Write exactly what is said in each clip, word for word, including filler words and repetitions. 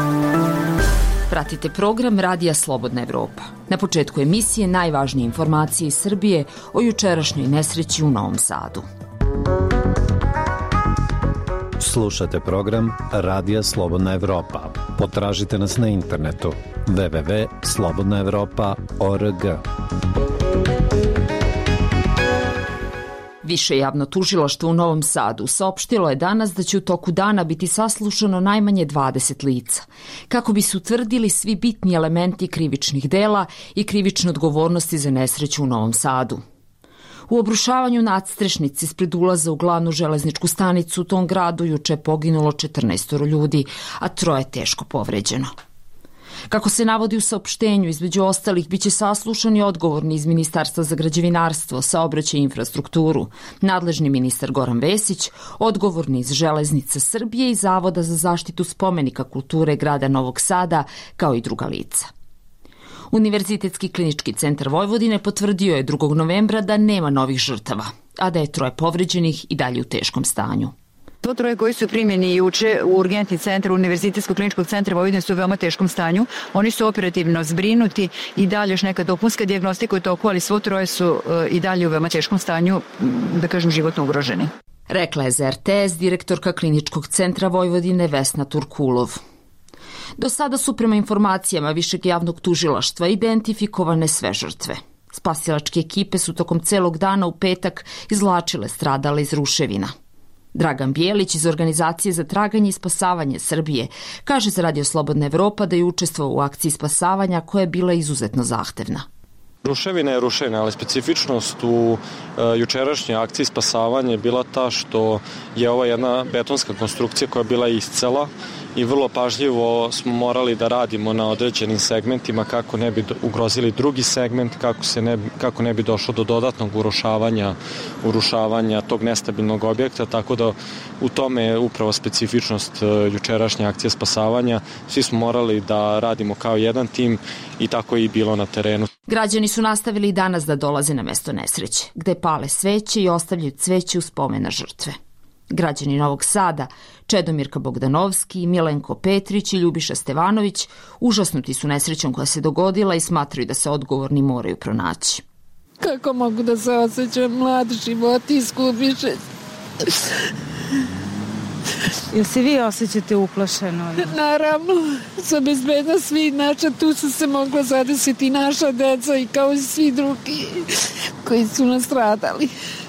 Pratite program Radija Slobodna Evropa. Na početku emisije najvažnije informacije iz Srbije o jučerašnjoj nesreći u Novom Sadu. Slušate program Radija Slobodna Evropa. Potražite nas na internetu w w w tačka slobodna evropa tačka org. Više javno tužilaštvo u Novom Sadu saopštilo je danas da će u toku dana biti saslušano najmanje dvadeset lica, kako bi se utvrdili svi bitni elementi krivičnih dela i krivične odgovornosti za nesreću u Novom Sadu. U obrušavanju nadstrešnice ispred ulaza u glavnu železničku stanicu u tom gradu juče je poginulo četrnaest ljudi, a troje teško povređeno. Kako se navodi u saopštenju, između ostalih biće saslušani odgovorni iz Ministarstva za građevinarstvo, saobraćaj i infrastrukturu, nadležni ministar Goran Vesić, odgovorni iz Železnice Srbije i Zavoda za zaštitu spomenika kulture grada Novog Sada, kao i druga lica. Univerzitetski klinički centar Vojvodine potvrdio je drugog novembra da nema novih žrtava, a da je troje povređenih i dalje u teškom stanju. To troje koji su primljeni juče u urgentni centar Univerzitetskog kliničkog centra Vojvodine su u veoma teškom stanju. Oni su operativno zbrinuti i dalje još neka dopunska dijagnostika u toku, ali svo troje su i dalje u veoma teškom stanju, da kažem, životno ugroženi. Rekla je za er te es direktorka Kliničkog centra Vojvodine Vesna Turkulov. Do sada su prema informacijama Višeg javnog tužilaštva identifikovane sve žrtve. Spasilačke ekipe su tokom celog dana u petak izvlačile stradale iz ruševina. Dragan Bijelić iz Organizacije za traganje i spasavanje Srbije kaže za Radio Slobodna Evropa da je učestvovao u akciji spasavanja koja je bila izuzetno zahtevna. Ruševina je ruševina, ali specifičnost u e, jučerašnjoj akciji spasavanja je bila ta što je ova jedna betonska konstrukcija koja je bila iscela i vrlo pažljivo smo morali da radimo na određenim segmentima kako ne bi ugrozili drugi segment, kako, se ne, kako ne bi došlo do dodatnog urušavanja, urušavanja tog nestabilnog objekta, tako da u tome je upravo specifičnost jučerašnje akcije spasavanja. Svi smo morali da radimo kao jedan tim i tako je i bilo na terenu. Građani su nastavili i danas da dolaze na mesto nesreće, gde pale sveće i ostavljaju cveće u spomen na žrtve. Građani Novog Sada, Čedomirka Bogdanovski, Milenko Petrić i Ljubiša Stevanović užasnuti su nesrećom koja se dogodila i smatraju da se odgovorni moraju pronaći. Kako mogu da se osjećam, mlad život iskupiše. Jel se vi osjećate uplašeno? Naravno, za bezbednost svi, naša, tu su se mogla zadesiti naša deca i kao i svi drugi koji su nastradali.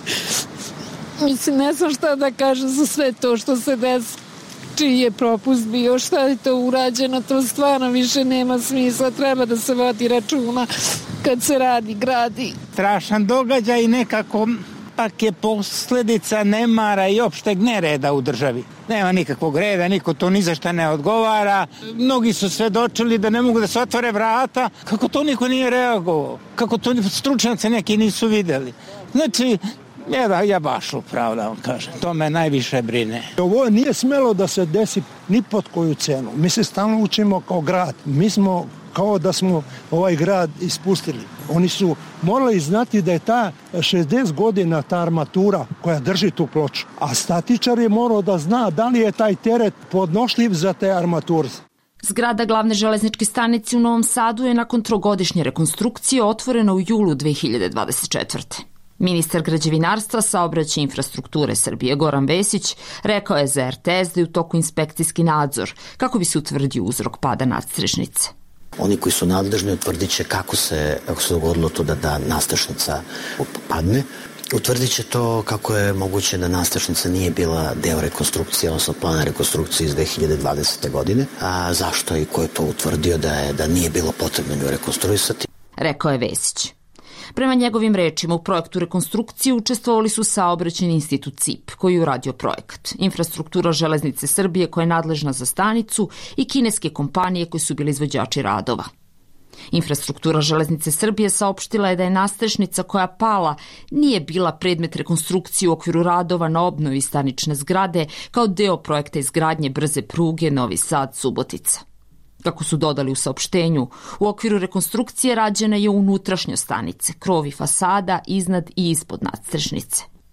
Mislim, ne znam šta da kažem za sve to što se desi, čiji je propust bio, šta je to urađeno, to stvarno više nema smisla, treba da se vodi računa kad se radi, gradi. Strašan događaj i nekako pak je posljedica nemara i opšteg nereda u državi. Nema nikakvog reda, niko to ni za šta ne odgovara. Mnogi su svedočili da ne mogu da se otvore vrata. Kako to niko nije reagovao? Kako to stručnjaci neki nisu videli? Znači, Ja, da, ja baš upravo da vam kažem. To me najviše brine. Ovo nije smelo da se desi ni pod koju cenu. Mi se stalno učimo kao grad. Mi smo kao da smo ovaj grad ispustili. Oni su morali znati da je ta šezdeset godina ta armatura koja drži tu ploču. A statičar je morao da zna da li je taj teret podnošljiv za te armature. Zgrada glavne železničke stanice u Novom Sadu je nakon trogodišnje rekonstrukcije otvorena u julu dve hiljade dvadeset četvrte. Ministar građevinarstva, saobraćaja i infrastrukture Srbije Goran Vesić rekao je za er te es da je u toku inspekcijski nadzor kako bi se utvrdio uzrok pada nadstrešnice. Oni koji su nadležni utvrdit će kako se, kako se dogodilo to da, da nadstrešnica padne. Utvrdit će to kako je moguće da nadstrešnica nije bila deo rekonstrukcije, odnosno plana rekonstrukcije iz dve hiljade dvadesete. godine. A zašto i ko je to utvrdio da, je, da nije bilo potrebno nju rekonstruisati? Rekao je Vesić. Prema njegovim rečima, u projektu rekonstrukcije učestvovali su Saobraćajni institut C I P, koji je uradio projekat, Infrastruktura Železnice Srbije koja je nadležna za stanicu i kineske kompanije koji su bili izvođači radova. Infrastruktura Železnice Srbije saopštila je da je nadstrešnica koja pala nije bila predmet rekonstrukcije u okviru radova na obnovi stanične zgrade kao deo projekta izgradnje brze pruge Novi Sad-Subotica. Kako su dodali u saopštenju, u okviru rekonstrukcije rađena je unutrašnja stanice, krov i fasada iznad i ispod nadstrešnice.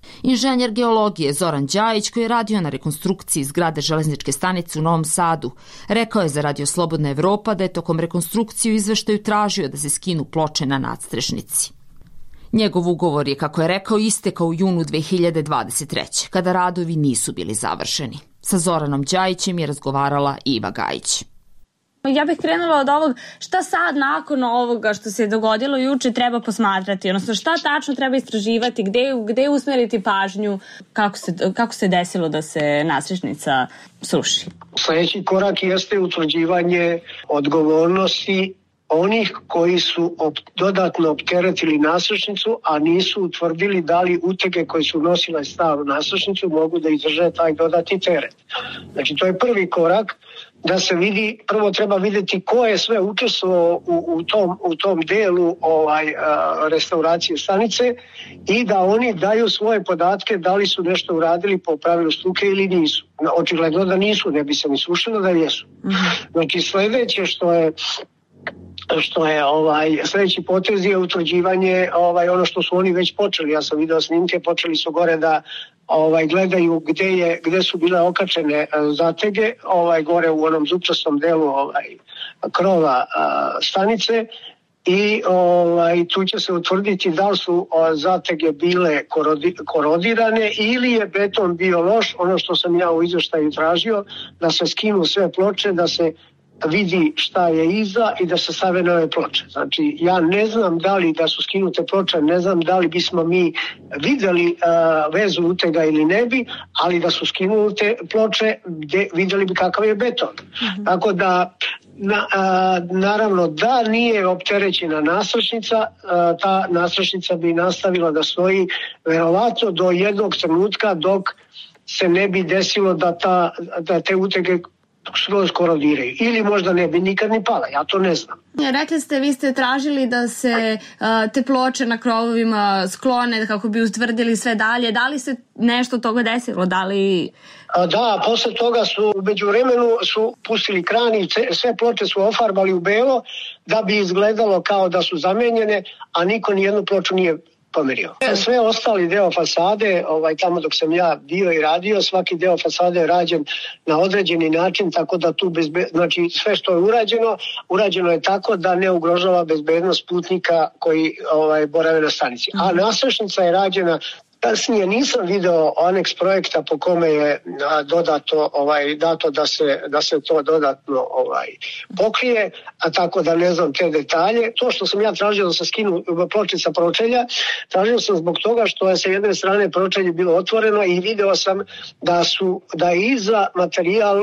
Inženjer geologije Zoran Đajić, koji je radio na rekonstrukciji zgrade železničke stanice u Novom Sadu, rekao je za Radio Slobodna Evropa da je tokom rekonstrukcije u izveštaju tražio da se skinu ploče na nadstrešnici. Njegov ugovor je, kako je rekao, istekao u junu dve hiljade dvadeset treće. kada radovi nisu bili završeni. Sa Zoranom Đajićem je razgovarala Iva Gajić. Ja bih krenula od ovog šta sad nakon ovoga što se dogodilo juče treba posmatrati, odnosno šta tačno treba istraživati, gde, gde usmeriti pažnju, kako se, kako se desilo da se nadstrešnica sruši. Sljedeći korak jeste utvrđivanje odgovornosti onih koji su op, dodatno opteretili nadstrešnicu, a nisu utvrdili da li utege koje su nosile staru nadstrešnicu mogu da izdrže taj dodatni teret. Znači to je prvi korak, da se vidi, prvo treba vidjeti ko je sve učestvovao u, u, tom, u tom delu ovaj, a, restauracije stanice i da oni daju svoje podatke da li su nešto uradili po pravilu struke ili nisu. Očigledno da nisu, ne bi se ni slušalo da jesu. Znači sljedeće što je što je ovaj sljedeći potez je utvrđivanje ovaj ono što su oni već počeli. Ja sam video snimke, počeli su gore da ovaj gledaju gdje je gdje su bile okačene zatege, ovaj gore u onom zupčastom delu ovaj krova a, stanice i ovaj tu će se utvrditi da li su a, zatege bile korodi, korodirane ili je beton bio loš. Ono što sam ja u izvještaju tražio, da se skinu sve ploče, da se vidi šta je iza i da se stave nove ploče. Znači, ja ne znam da li da su skinute ploče, ne znam da li bismo mi vidjeli uh, vezu utega ili ne bi, ali da su skinute ploče, gdje, vidjeli bi kakav je beton. Mm-hmm. Tako da, na, uh, naravno, da nije opterećena nadstrešnica, uh, ta nadstrešnica bi nastavila da stoji verovatno do jednog trenutka dok se ne bi desilo da, ta, da te utege skroz korodiraju. Ili možda ne bi nikad ni pala, ja to ne znam. Rekli ste, vi ste tražili da se uh, te ploče na krovovima sklone kako bi utvrdili sve dalje. Da li se nešto toga desilo? Da li... A da, posle toga su u međuvremenu su pustili kran i sve ploče su ofarbali u belo da bi izgledalo kao da su zamenjene, a niko nijednu ploču nije pomerio. Sve ostali deo fasade, ovaj, tamo dok sam ja bio i radio, svaki deo fasade je rađen na određeni način, tako da tu bezbe... znači sve što je urađeno, urađeno je tako da ne ugrožava bezbednost putnika koji ovaj, borave na stanici. A nadstrešnica je rađena. Kasnije nisam video aneks projekta po kome je dodato ovaj dato da se da se to dodatno ovaj pokrije, a tako da ne znam te detalje. To što sam ja tražio da se skinu ploče sa pročelja, tražio sam zbog toga što je sa jedne strane pročelje bilo otvoreno i video sam da su da je iza materijal uh,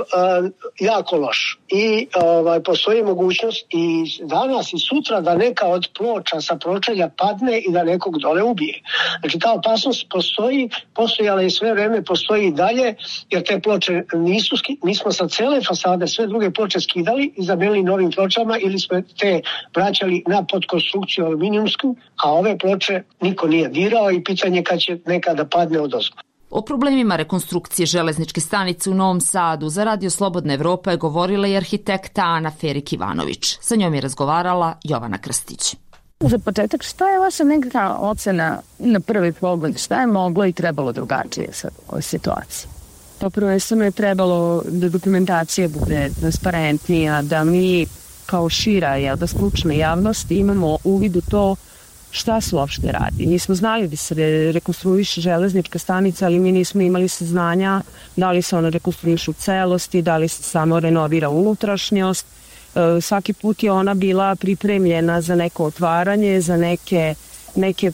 jako loš. I ovaj postoji mogućnost i danas i sutra da neka od ploča sa pročelja padne i da nekog dole ubije. Znači ta opasnost postoji, postojala i sve vreme postoji i dalje, jer te ploče nisu, mi smo sa cele fasade sve druge ploče skidali i zamenili novim pločama ili smo te vraćali na podkonstrukciju aluminijumsku, a ove ploče niko nije dirao i pitanje kad će nekada padne od ozgo. O problemima rekonstrukcije železničke stanice u Novom Sadu za Radio Slobodna Evropa je govorila i arhitekta Ana Ferik-Ivanović. Sa njom je razgovarala Jovana Krstić. Za početak, šta je vaša neka ocena na prvi pogled? Šta je moglo i trebalo drugačije sad u ovoj situaciji? To prvenstveno je trebalo da dokumentacija bude transparentnija, da mi kao šira, jel, da stručna javnost imamo uvid u to šta se uopšte radi. Mi smo znali da se rekonstruiše železnička stanica, ali mi nismo imali saznanja da li se ona rekonstruiše u celosti, da li se samo renovira unutrašnjost. Svaki put je ona bila pripremljena za neko otvaranje, za neke, neke e,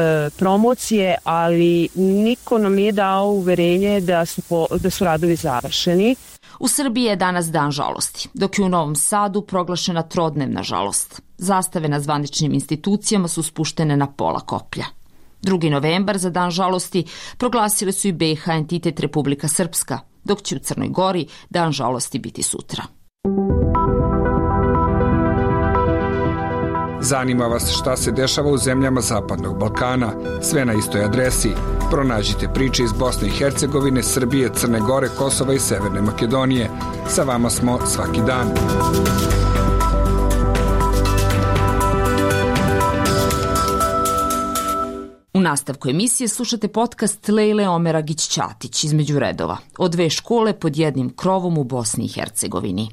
promocije, ali niko nam nije dao uverenje da su, po, da su radovi završeni. U Srbiji je danas dan žalosti, dok je u Novom Sadu proglašena trodnevna žalost. Zastave na zvaničnim institucijama su spuštene na pola koplja. drugi novembar za dan žalosti proglasili su i B i H entitet Republika Srpska, dok će u Crnoj Gori dan žalosti biti sutra. Zanima vas šta se dešava u zemljama Zapadnog Balkana? Sve na istoj adresi. Pronađite priče iz Bosne i Hercegovine, Srbije, Crne Gore, Kosova i Severne Makedonije. Sa vama smo svaki dan. U nastavku emisije slušate podcast Lejle Omeragić-Ćatić između redova o dve škole pod jednim krovom u Bosni i Hercegovini.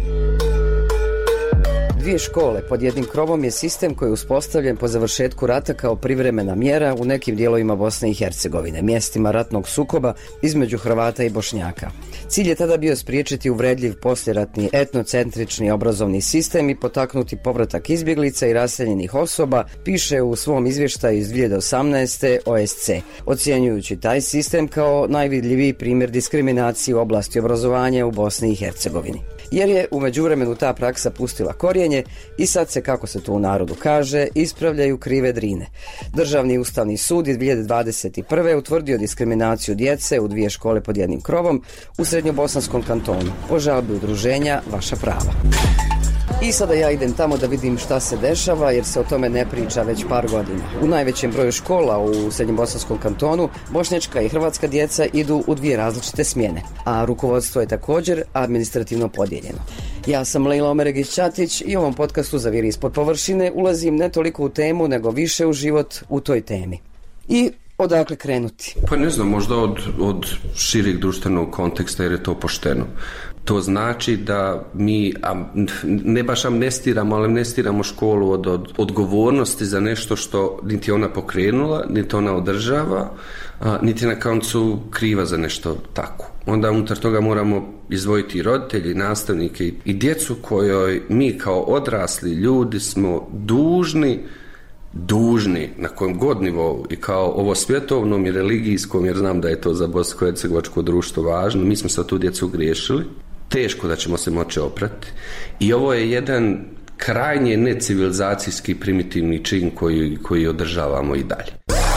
Dvije škole pod jednim krovom je sistem koji je uspostavljen po završetku rata kao privremena mjera u nekim dijelovima Bosne i Hercegovine, mjestima ratnog sukoba između Hrvata i Bošnjaka. Cilj je tada bio spriječiti uvredljiv poslijeratni etnocentrični obrazovni sistem i potaknuti povratak izbjeglica i raseljenih osoba, piše u svom izvještaju iz dvije hiljade osamnaeste. O S C, ocjenjujući taj sistem kao najvidljiviji primjer diskriminacije u oblasti obrazovanja u Bosni i Hercegovini. Jer je u međuvremenu ta praksa pustila korijenje i sad se, kako se to u narodu kaže, ispravljaju krive drine. Državni ustavni sud je dvije hiljade dvadeset prve. utvrdio diskriminaciju djece u dvije škole pod jednim krovom u Srednjobosanskom kantonu po žalbi udruženja Vaša prava. I sada ja idem tamo da vidim šta se dešava, jer se o tome ne priča već par godina. U najvećem broju škola u Srednjobosanskom kantonu bošnjačka i hrvatska djeca idu u dvije različite smjene, a rukovodstvo je također administrativno podijeljeno. Ja sam Lejla Omeragić-Ćatić i u ovom podcastu za Viri ispod površine ulazim ne toliko u temu, nego više u život u toj temi. I odakle krenuti? Pa ne znam, možda od, od šireg društvenog konteksta, jer je to pošteno. To znači da mi, a ne baš amnestiramo, ali amnestiramo školu od, od odgovornosti za nešto što niti ona pokrenula, niti ona održava, a, niti na koncu kriva za nešto tako. Onda unutar toga moramo izdvojiti i roditelji, nastavnike i, i djecu kojoj mi kao odrasli ljudi smo dužni dužni na kojem god nivou i kao ovo svjetovnom i religijskom, jer znam da je to za bosansko-hercegovačko društvo važno, mi smo sa tu djecu griješili, teško da ćemo se moći oprati i ovo je jedan krajnje necivilizacijski primitivni čin koji, koji održavamo i dalje.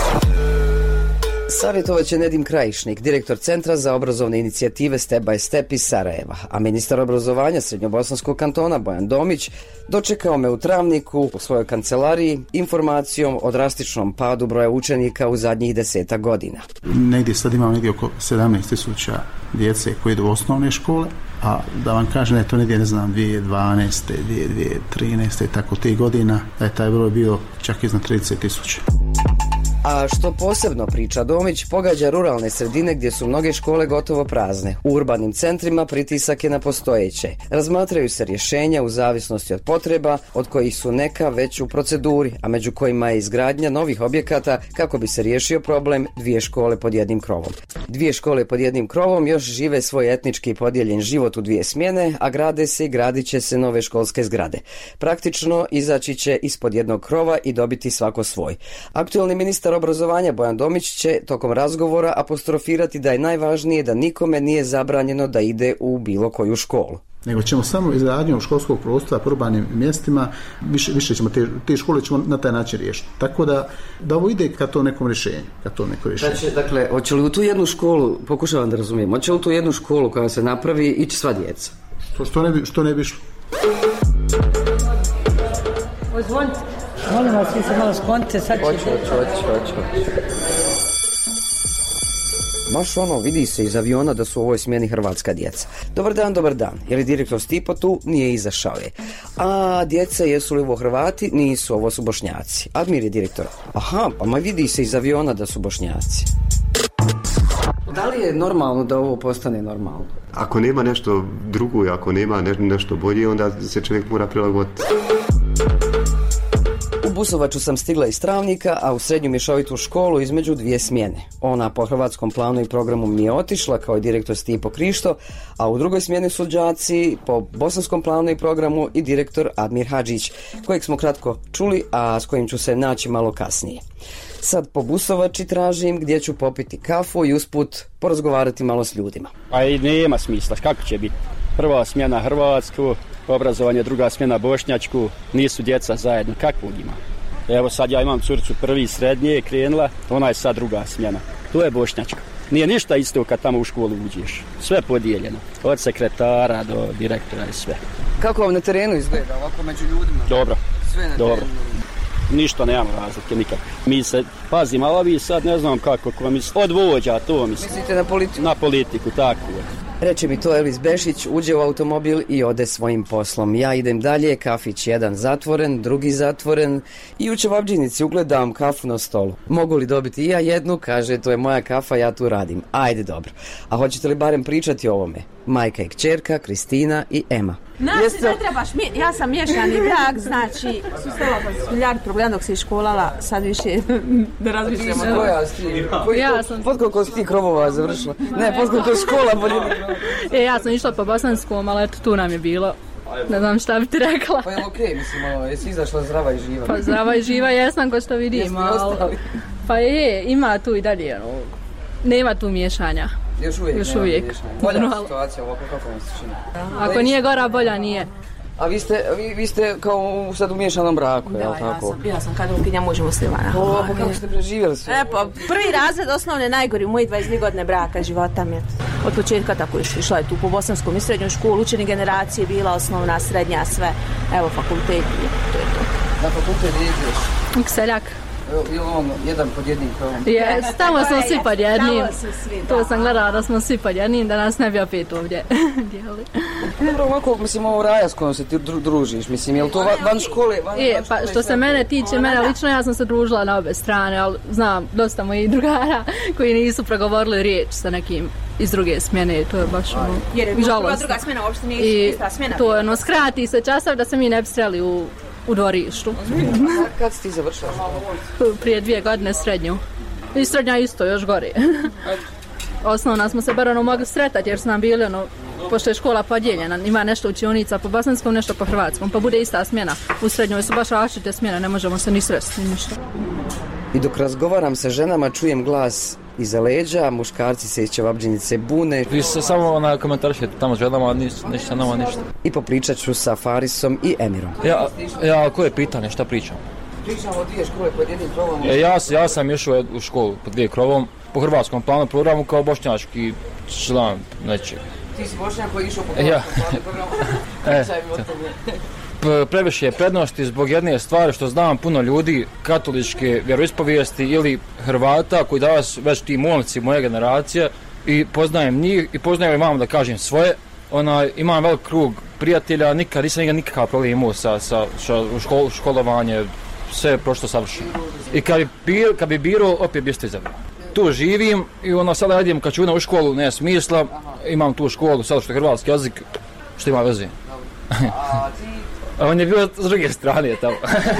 Savjetovat će Nedim Krajišnik, direktor Centra za obrazovne inicijative Step by Step iz Sarajeva, a ministar obrazovanja Srednjobosanskog kantona Bojan Domić dočekao me u Travniku u svojoj kancelariji informacijom o drastičnom padu broja učenika u zadnjih desetak godina. Negdje sad imamo negdje oko sedamnaest tisuća djece koji idu u osnovne škole, a da vam kažem da je to negdje, ne znam, dvije hiljade dvanaeste. dvije hiljade trinaeste. tako tih godina, da je taj broj bio čak iznad trideset tisuća. A što posebno priča Domić, pogađa ruralne sredine gdje su mnoge škole gotovo prazne. U urbanim centrima pritisak je na postojeće. Razmatraju se rješenja u zavisnosti od potreba, od kojih su neka već u proceduri, a među kojima je izgradnja novih objekata kako bi se riješio problem dvije škole pod jednim krovom. Dvije škole pod jednim krovom još žive svoj etnički podijeljen život u dvije smjene, a grade se i gradit će se nove školske zgrade. Praktično izaći će ispod jednog krova i dobiti svako svoj. Aktualni ministar obrazovanja Bojan Domić će tokom razgovora apostrofirati da je najvažnije da nikome nije zabranjeno da ide u bilo koju školu. Nego ćemo samo izgradnjom školskog prostora po urbanim mjestima, više, više ćemo te, te škole ćemo na taj način riješiti. Tako da, da ovo ide ka to nekom rješenju. Ka to neko rješenje. Znači, dakle, hoće li u tu jednu školu, pokušavam da razumijem, hoće li u tu jednu školu koja se napravi ići sva djeca? Što, što ne bi, što ne bi išlo? Ozvonite. Molim vas, vi se malo sklonite, sad će... Hoću, hoću, hoću, hoću. Baš ono, vidi se iz aviona da su u ovoj smjeni hrvatska djeca. Dobar dan, dobar dan. Je li direktor Stipo tu? Nije, izašao je. A djeca, jesu li ovo Hrvati? Nisu, ovo su Bošnjaci. Admir je direktor. Aha, pa ma vidi se iz aviona da su Bošnjaci. Da li je normalno da ovo postane normalno? Ako nema nešto drugo i ako nema ne, nešto bolje, onda se čovjek mora prilagoditi. U Busovaču sam stigla iz Travnika, a u srednju mješovitu školu između dvije smjene. Ona po hrvatskom planu i programu mi je otišla kao i direktor Stipo Krišto, a u drugoj smjeni su đaci po bosanskom planu i programu i direktor Admir Hadžić, kojeg smo kratko čuli, a s kojim ću se naći malo kasnije. Sad po Busovači tražim gdje ću popiti kafu i usput porazgovarati malo s ljudima. Pa i nema smisla, kako će biti? Prva smjena hrvatsku, obrazovanje, druga smjena bošnjačku, nisu djeca zajedno, kakvog ima? Evo sad ja imam curicu prvi srednje, krenula, ona je sad druga smjena, to je bošnjačka. Nije ništa isto kad tamo u školu uđeš, sve podijeljeno, od sekretara do direktora i sve. Kako vam na terenu izgleda, ovako među ljudima? Dobro, sve na dobro. terenu. Ništa nemamo razlike nikakve. Mi se, pazim, ali vi sad ne znam kako, ko misli, od vođa, to misli. Mislite na politiku? Na politiku, tako je. Reče mi to Elis Bešić, uđe u automobil i ode svojim poslom. Ja idem dalje, kafić jedan zatvoren, drugi zatvoren i u Čevabdžinici ugledam kafu na stolu. Mogu li dobiti i ja jednu? Kaže, to je moja kafa, ja tu radim. Ajde, dobro. A hoćete li barem pričati o ovome? Majka i kćerka, Kristina i Ema. Znači, Jeste... ne trebaš, mi, ja sam miješani brak, znači, sustala milijard problema dok se školala, sad više ne razmišljamo. Koja si ti? Ja sam... Pod koliko si ti krovova završila? Ne, pod koliko je škola bolje. E, ja sam išla po bosanskom, ali eto, tu nam je bilo. Ne znam šta bi ti rekla. Pa je okej, okay, mislim, ono, jesi izašla zdrava i živa? Pa zdrava i živa jesam, ko što vidim. Ali... Pa je, ima tu i dalje, ono, nema tu miješanja. Još uvijek. Još uvijek. Bolja situacija ovako, kako vam se čini? Ako nije gora, bolja nije. A vi ste, vi, vi ste kao sad u miješanom braku, da, je li tako? Ja sam, ja sam kada ukinja muž muslimana. O, pa kako ste preživjeli sve? E, pa prvi razred osnovne najgori u moji dvadeset dvije godine braka, života mi je. Od početka tako išla je tu po bosanskom i srednjoj školu, učeni generacije bila osnovna, srednja, sve. Evo, fakultet, to je to. Na fakultet gdje ideš? Seljak. Ili on jedan pod jednim krovom? Jes, tamo smo svi pod jednim. To sam gledala da smo svi pod jednim, da nas ne bi opet ovdje dijeli. Dobro, ovako, mislim, ovo raja s kojom se ti družiš, mislim, je li to van škole? Van, je, van pa što se mene tiče, mene lično, ja sam se družila na obe strane, ali znam dosta mojih drugara koji nisu progovorili riječ sa nekim iz druge smjene, to je baš ono, jer je druga, druga smjena, uopšte nije ista smjena. To je ono, skrati se časav da se mi ne bi sreli u u dvorištu. Kad si ti završila? Prije dvije godine srednju. I srednja isto, još gore. Osnovna smo se bar ono mogli sretati jer su nam bili ono, pošto je škola podijeljena, ima nešto učionica po bosanskom, nešto po hrvatskom, pa bude ista smjena. U srednjoj su baš različite smjene, ne možemo se ni sresti, ni ništa. I dok razgovaram sa ženama, čujem glas iza leđa, muškarci se iz Čevabdžinice bune. Vi se samo na komentaršete tamo s ženama, ništa nama ništa. I popričat ću sa Farisom i Emirom. Ja, ja koje pitanje, šta pričam? Pričamo o dvije škole pod jednim krovom. E, ja, ja sam išao u školu pod dvije krovom, po hrvatskom planu programu kao bošnjački član nečeg. Ti si Bošnjak koji je išao po hrvatskom planu programu? Pričaj mi o tome. Previše je prednosti zbog jedne stvari što znam puno ljudi katoličke vjeroispovijesti ili Hrvata koji danas već ti momci moje generacije i poznajem njih i poznajem i mam da kažem svoje. Ona, imam velik krug prijatelja, nikad nisam nikakav problem imao sa, sa, sa škol, školovanje, sve je prošlo savršeno. I kad bi, bir, kad bi birao, opet bi isto izabrao. Tu živim i ono sada radim kad ću u školu, ne smisla, imam tu školu, sad što je hrvatski jezik, što ima veze. A on je bio s druge strane tamo.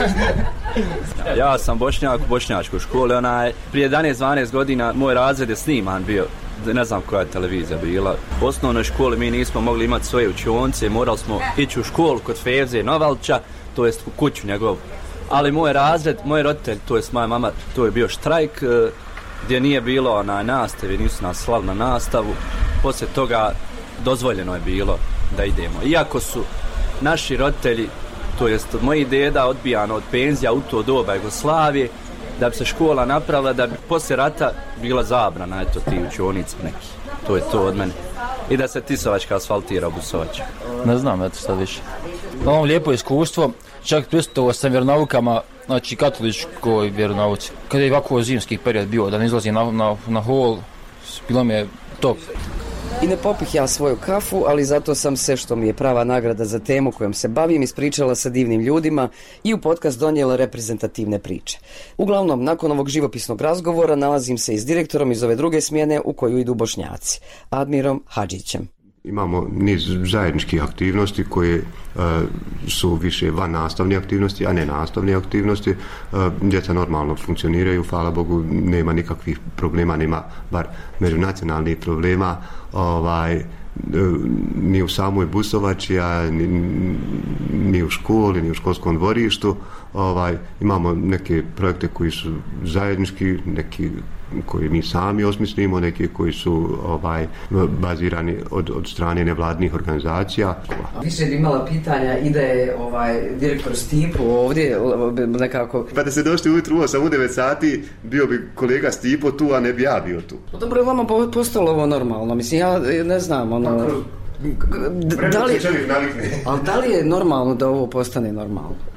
Ja sam Bošnjak u bošnjačkoj školi, onaj, prije jedanaest dvanaest godina moj razred je sniman bio, ne znam koja je televizija bila. U osnovnoj školi mi nismo mogli imati svoje učionce, morali smo ići u školu kod Fevze Novalča, to jest u kuću njegov. Ali moj razred, moj roditelj, to jest moja mama, to je bio štrajk gdje nije bilo onaj nastave, nisu nas slali na nastavu. Poslije toga dozvoljeno je bilo da idemo. Iako su naši roditelji, to jest od mojih deda odbijano od penzija u to doba Jugoslavije, da bi se škola napravila, da bi poslije rata bila zabrana, eto ti učionica neki. To je to od mene. I da se Tisovačka asfaltira u Busovača. Ne znam, eto šta više. Ono lijepo iskustvo, čak pristao sam vjeronaukama, znači katoličkoj vjeronauci. Kada je ovako zimski period bio, da ne izlazim na, na, na hol, bilo mi je top. I ne popih ja svoju kafu, ali zato sam se, što mi je prava nagrada za temu kojom se bavim, ispričala sa divnim ljudima i u podcast donijela reprezentativne priče. Uglavnom, nakon ovog živopisnog razgovora nalazim se i s direktorom iz ove druge smjene u koju idu Bošnjaci, Admirom Hadžićem. Imamo niz zajedničkih aktivnosti koje e, su više van nastavne aktivnosti, a ne nastavne aktivnosti. E, djeca normalno funkcioniraju, hvala Bogu, nema nikakvih problema, nema bar međunacionalnih problema, ovaj, e, ni u samoj Busovači, a ni, ni u školi, ni u školskom dvorištu. Ovaj, imamo neke projekte koji su zajednički, neki koji mi sami osmislimo, neki koji su ovaj, bazirani od, od strane nevladnih organizacija. Više bi imala pitanja, ide ovaj, direktor Stipo ovdje nekako... Pa da se došli ujutru u osam u devet sati, bio bi kolega Stipo tu, a ne bi ja bio tu. Dobro je vama postalo ovo normalno, mislim, ja ne znam, ono... Da li, ali da li je normalno da ovo postane normalno?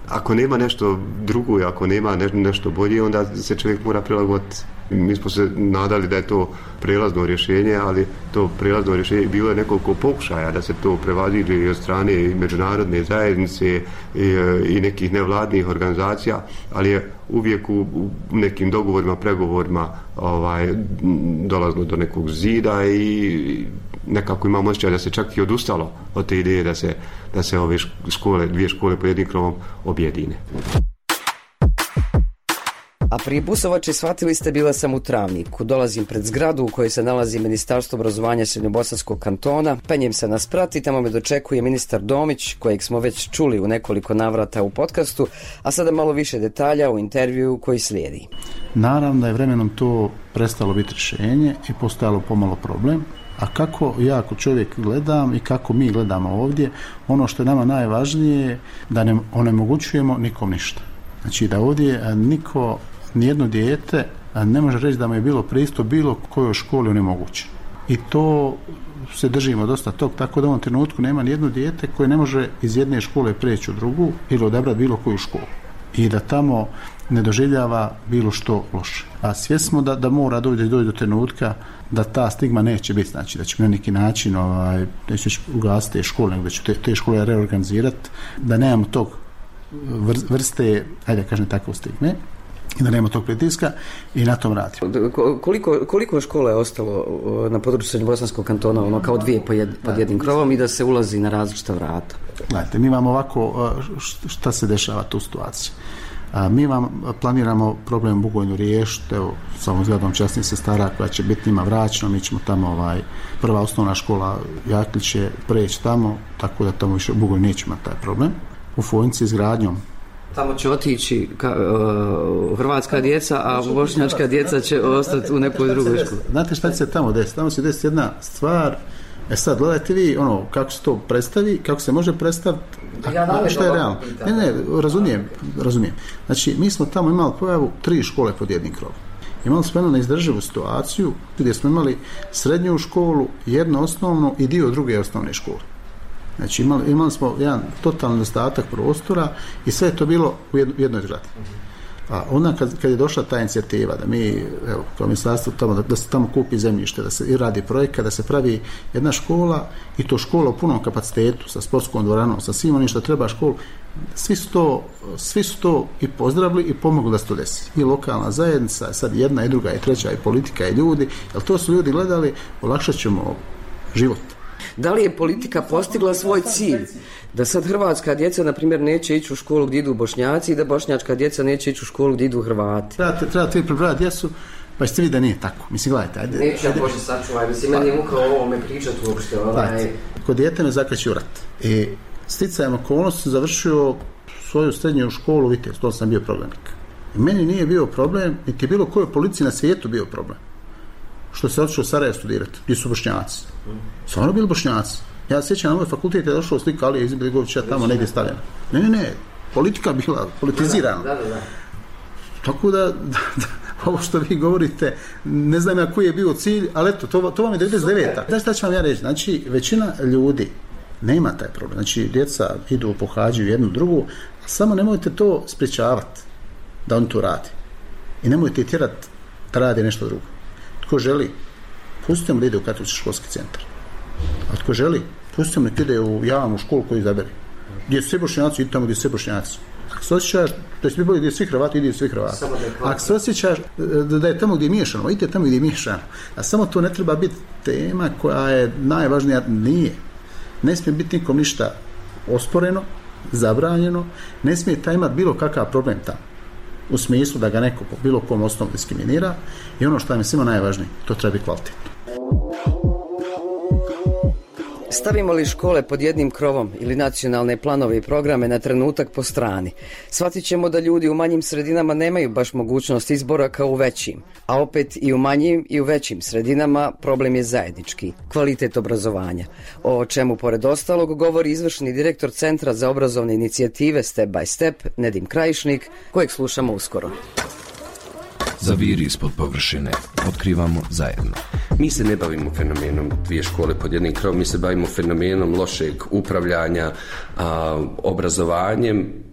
ako nema nešto drugo i ako nema ne, nešto bolje, onda se čovjek mora prilagoditi. Mi smo se nadali da je to prijelazno rješenje, ali to prijelazno rješenje bilo je nekoliko pokušaja da se to prevaziđe od strane i međunarodne zajednice i, i nekih nevladnih organizacija, ali je uvijek u, u nekim dogovorima, pregovorima ovaj, dolazilo do nekog zida i nekako imam osjećaj da se čak i odustalo od te ideje da se, da se ove škole, dvije škole pod jednim krovom objedine. A prije Busovače, shvatili ste, bila sam u Travniku. Dolazim pred zgradu u kojoj se nalazi Ministarstvo obrazovanja Srednjobosanskog kantona, penjem se na sprat i tamo me dočekuje ministar Domić, kojeg smo već čuli u nekoliko navrata u podcastu, a sada malo više detalja u intervju koji slijedi. Naravno da je vremenom to prestalo biti rješenje i postajalo pomalo problem. A kako ja ako čovjek gledam i kako mi gledamo ovdje, ono što je nama najvažnije je da ne onemogućujemo nikom ništa. Znači da ovdje niko, nijedno dijete ne može reći da mu je bilo pristup bilo kojoj školi onemogućen. I to se držimo dosta tog, tako da u ovom trenutku nema nijedno dijete koje ne može iz jedne škole preći u drugu ili odabrati bilo koju školu. I da tamo ne doživljava bilo što loše. A svjesni smo da, da mora doći do, do trenutka da ta stigma neće biti, znači da ćemo na neki način ovaj, neće ugasiti te škole, nego da će te, te škole reorganizirati, da nemamo tog vrste, ajde kažem tako, stigme i da nema tog pritiska i na tom radimo. Koliko, koliko škola je ostalo na području Srednjobosanskog kantona, ono kao dvije pod, jed, pod jednim krovom i da se ulazi na različita vrata? Gledajte, mi imamo ovako, šta se dešava tu situaciji. A mi vam planiramo problem u Bugojnu riješiti, evo, samo zgradom časnih sestara koja će biti njima vraćena, mi ćemo tamo, ovaj, prva osnovna škola Jaklić će preći tamo, tako da tamo više u Bugojnu neće imati taj problem. U Fojnici izgradnjom. Tamo će otići ka, uh, hrvatska djeca, a bošnjačka djeca će ostati u nekoj drugoj školi. Znate šta će se tamo desiti? Tamo će desiti jedna stvar. E sad, gledajte vi ono, kako se to predstavi, kako se može predstaviti, a šta je realno. Ne, ne, razumijem, razumijem. Znači, mi smo tamo imali pojavu tri škole pod jednim krovom. Imali smo jednu neizdrživu situaciju gdje smo imali srednju školu, jednu osnovnu i dio druge osnovne škole. Znači imali, imali smo jedan totalni nedostatak prostora i sve je to bilo u jednoj zgradi. A onda kad, kad je došla ta inicijativa da mi, evo, kao ministarstvo tamo, da, da se tamo kupi zemljište, da se i radi projekat, da se pravi jedna škola i to škola u punom kapacitetu sa sportskom dvoranom, sa svim onim što treba školu, svi su to, svi su to i pozdravili i pomogli da se to desi. I lokalna zajednica, sad jedna i druga i treća i politika i ljudi, jer to su ljudi gledali, olakšat ćemo život. Da li je politika postigla svoj cilj? Da sad hrvatska djeca, na primjer, neće ići u školu gdje idu Bošnjaci i da bošnjačka djeca neće ići u školu gdje idu Hrvati? Trebate, trebate vi prebrati djecu, pa ćete vidjeti da nije tako. Mislim, gledajte, ajde. Neću ja Bože sačuvaj, mislim, meni je muka o ovome pričati uopšte. Ovaj... Kod dijete me zakreću rat. I sticajem okolnosti sam završio svoju srednju školu, vidite, to sam bio proglednik. I meni nije bio problem, niti je bilo kojoj policiji na svijetu bio problem. Što se otišao u Sarajevo studirati, gdje su Bošnjaci. Stvarno bili Bošnjaci. Ja sjećam na moj fakultet je došao slika Alije Izetbegovića tamo negdje stavljena. Ne, ne, ne, politika bila politizirana. Da, da, da. Tako da, da, da, ovo što vi govorite, ne znam ja koji je bio cilj, ali eto, to, to vam je devedeset deveta. Znači, šta ću vam ja reći? Znači, većina ljudi nema taj problem. Znači, djeca idu, pohađaju jednu drugu, samo nemojte to sprječavati da on to radi. I nemojte tjerati da radi nešto drugo. Tko želi, pustite mu da ide u katolički školski centar. A tko želi, pustite mu da ide u javnu školu koju izabere. Gdje su svi Bošnjaci, ide tamo gdje su svi Bošnjaci. Ako se osjećaš, to je bolje gdje svi Hrvati, ide svi Hrvati. Ako se osjećaš da je tamo gdje je miješano, idite tamo gdje je miješano. A samo to ne treba biti tema koja je najvažnija. Nije. Ne smije biti nikom ništa osporeno, zabranjeno. Ne smije taj imati bilo kakav problem tamo. U smislu da ga neko po bilo kom osnovu diskriminira i ono što nam je svima najvažnije, to treba biti kvalitetno. Stavimo li škole pod jednim krovom ili nacionalne planove i programe na trenutak po strani, shvatit ćemo da ljudi u manjim sredinama nemaju baš mogućnost izbora kao u većim, a opet i u manjim i u većim sredinama problem je zajednički, kvalitet obrazovanja, o čemu pored ostalog govori izvršni direktor Centra za obrazovne inicijative Step by Step, Nedim Krajišnik, kojeg slušamo uskoro. Zaviri ispod površine. Otkrivamo zajedno. Mi se ne bavimo fenomenom dvije škole pod jednim krovom, mi se bavimo fenomenom lošeg upravljanja, a, obrazovanjem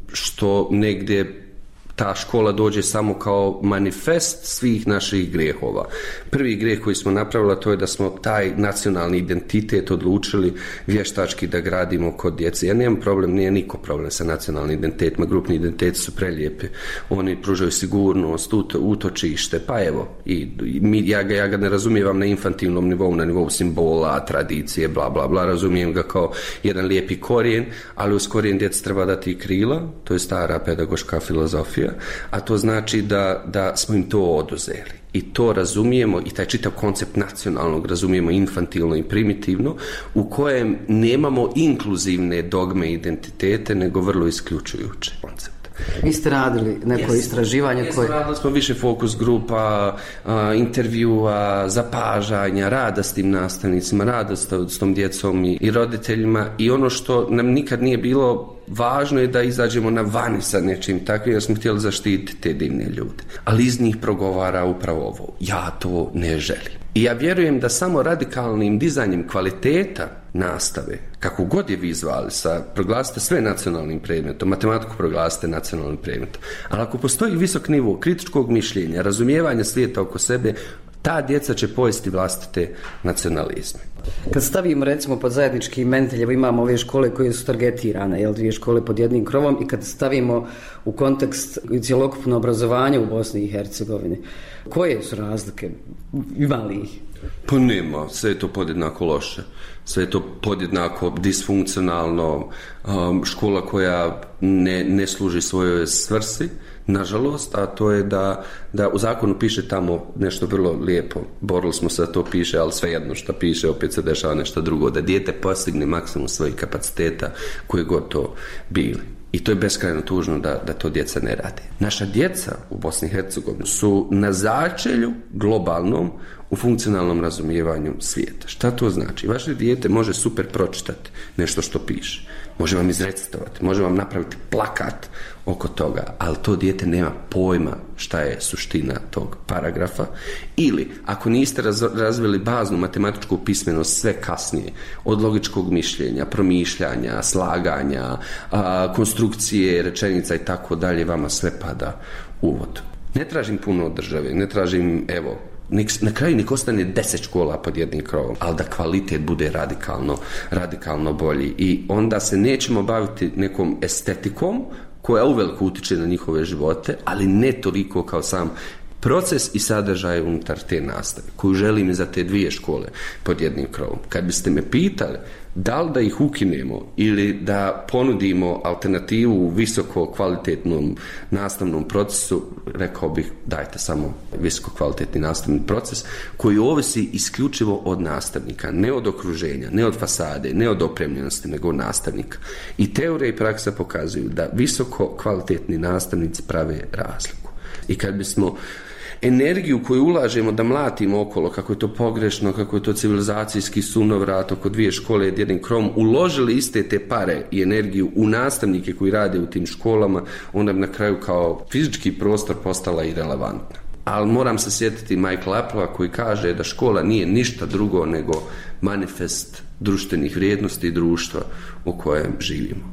što negdje ta škola dođe samo kao manifest svih naših grijehova. Prvi grijeh koji smo napravili to je da smo taj nacionalni identitet odlučili vještački da gradimo kod djece. Ja nemam problem, nije niko problem sa nacionalnim identitetima, grupni identiteti su prelijepi, oni pružaju sigurnost, uto, utočište, pa evo, i, i ja, ga, ja ga ne razumijem na infantilnom nivou, na nivou simbola, tradicije, bla, bla, bla, razumijem ga kao jedan lijepi korijen, ali uz korijen djeci treba dati i krila, to je stara pedagoška filozofija, a to znači da, da smo im to oduzeli. I to razumijemo, i taj čitav koncept nacionalnog razumijemo infantilno i primitivno, u kojem nemamo inkluzivne dogme i identitete, nego vrlo isključujuće koncept. Vi ste radili neko yes. istraživanje yes, koje... Radili smo više fokus grupa, a, intervjua, zapažanja, rada s tim nastavnicima, rada s, s tom djecom i, i roditeljima, i ono što nam nikad nije bilo važno je da izađemo na vani sa nečim takvim, jer smo htjeli zaštititi te divne ljude. Ali iz njih progovara upravo ovo. Ja to ne želim. I ja vjerujem da samo radikalnim dizanjem kvaliteta nastave, kako god je vi zvali, sa, proglasite sve nacionalnim predmetom, matematiku proglasite nacionalnim predmetom, ali ako postoji visok nivo kritičkog mišljenja, razumijevanja svijeta oko sebe, ta djeca će pojesti vlastite nacionalizme. Kad stavimo recimo pod zajednički imenitelj, evo imamo ove škole koje su targetirane, jel, dvije škole pod jednim krovom, i kad stavimo u kontekst cjelokupno obrazovanje u Bosni i Hercegovini, koje su razlike? Ima li ih? Pa nema, sve je to podjednako loše, sve je to podjednako disfunkcionalno, um, škola koja ne, ne služi svojoj svrsi, nažalost, a to je da, da u zakonu piše tamo nešto vrlo lijepo, borili smo se da to piše, ali svejedno što piše, opet se dešava nešto drugo, da dijete postigne maksimum svojih kapaciteta koje god to bili. I to je beskrajno tužno da, da to djeca ne rade. Naša djeca u Bosni i Hercegovini su na začelju globalnom u funkcionalnom razumijevanju svijeta. Šta to znači? Vaše dijete može super pročitati nešto što piše. Može vam izrecitovati, može vam napraviti plakat oko toga, ali to dijete nema pojma šta je suština tog paragrafa. Ili, ako niste raz- razvili baznu matematičku pismenost sve kasnije, od logičkog mišljenja, promišljanja, slaganja, a, konstrukcije, rečenica i tako dalje, vama sve pada u vodu. Ne tražim puno od države, ne tražim, evo, na kraju nek ostane deset škola pod jednim krovom, ali da kvalitet bude radikalno, radikalno bolji, i onda se nećemo baviti nekom estetikom koja uveliko utiče na njihove živote, ali ne toliko kao sam proces i sadržaj unutar te nastave koju želim i za te dvije škole pod jednim krovom. Kad biste me pitali da li da ih ukinemo ili da ponudimo alternativu u visoko kvalitetnom nastavnom procesu, rekao bih dajte samo visoko kvalitetni nastavni proces koji ovisi isključivo od nastavnika, ne od okruženja, ne od fasade, ne od opremljenosti, nego od nastavnika. I teorija i praksa pokazuju da visoko kvalitetni nastavnici prave razliku. I kad bismo energiju koju ulažemo da mlatimo okolo, kako je to pogrešno, kako je to civilizacijski sunovrat oko dvije škole i jednim krom, uložili iste te pare i energiju u nastavnike koji rade u tim školama, onda bi na kraju kao fizički prostor postala irelevantna. Ali moram se sjetiti Michaela Applea koji kaže da škola nije ništa drugo nego manifest društvenih vrijednosti i društva u kojem živimo.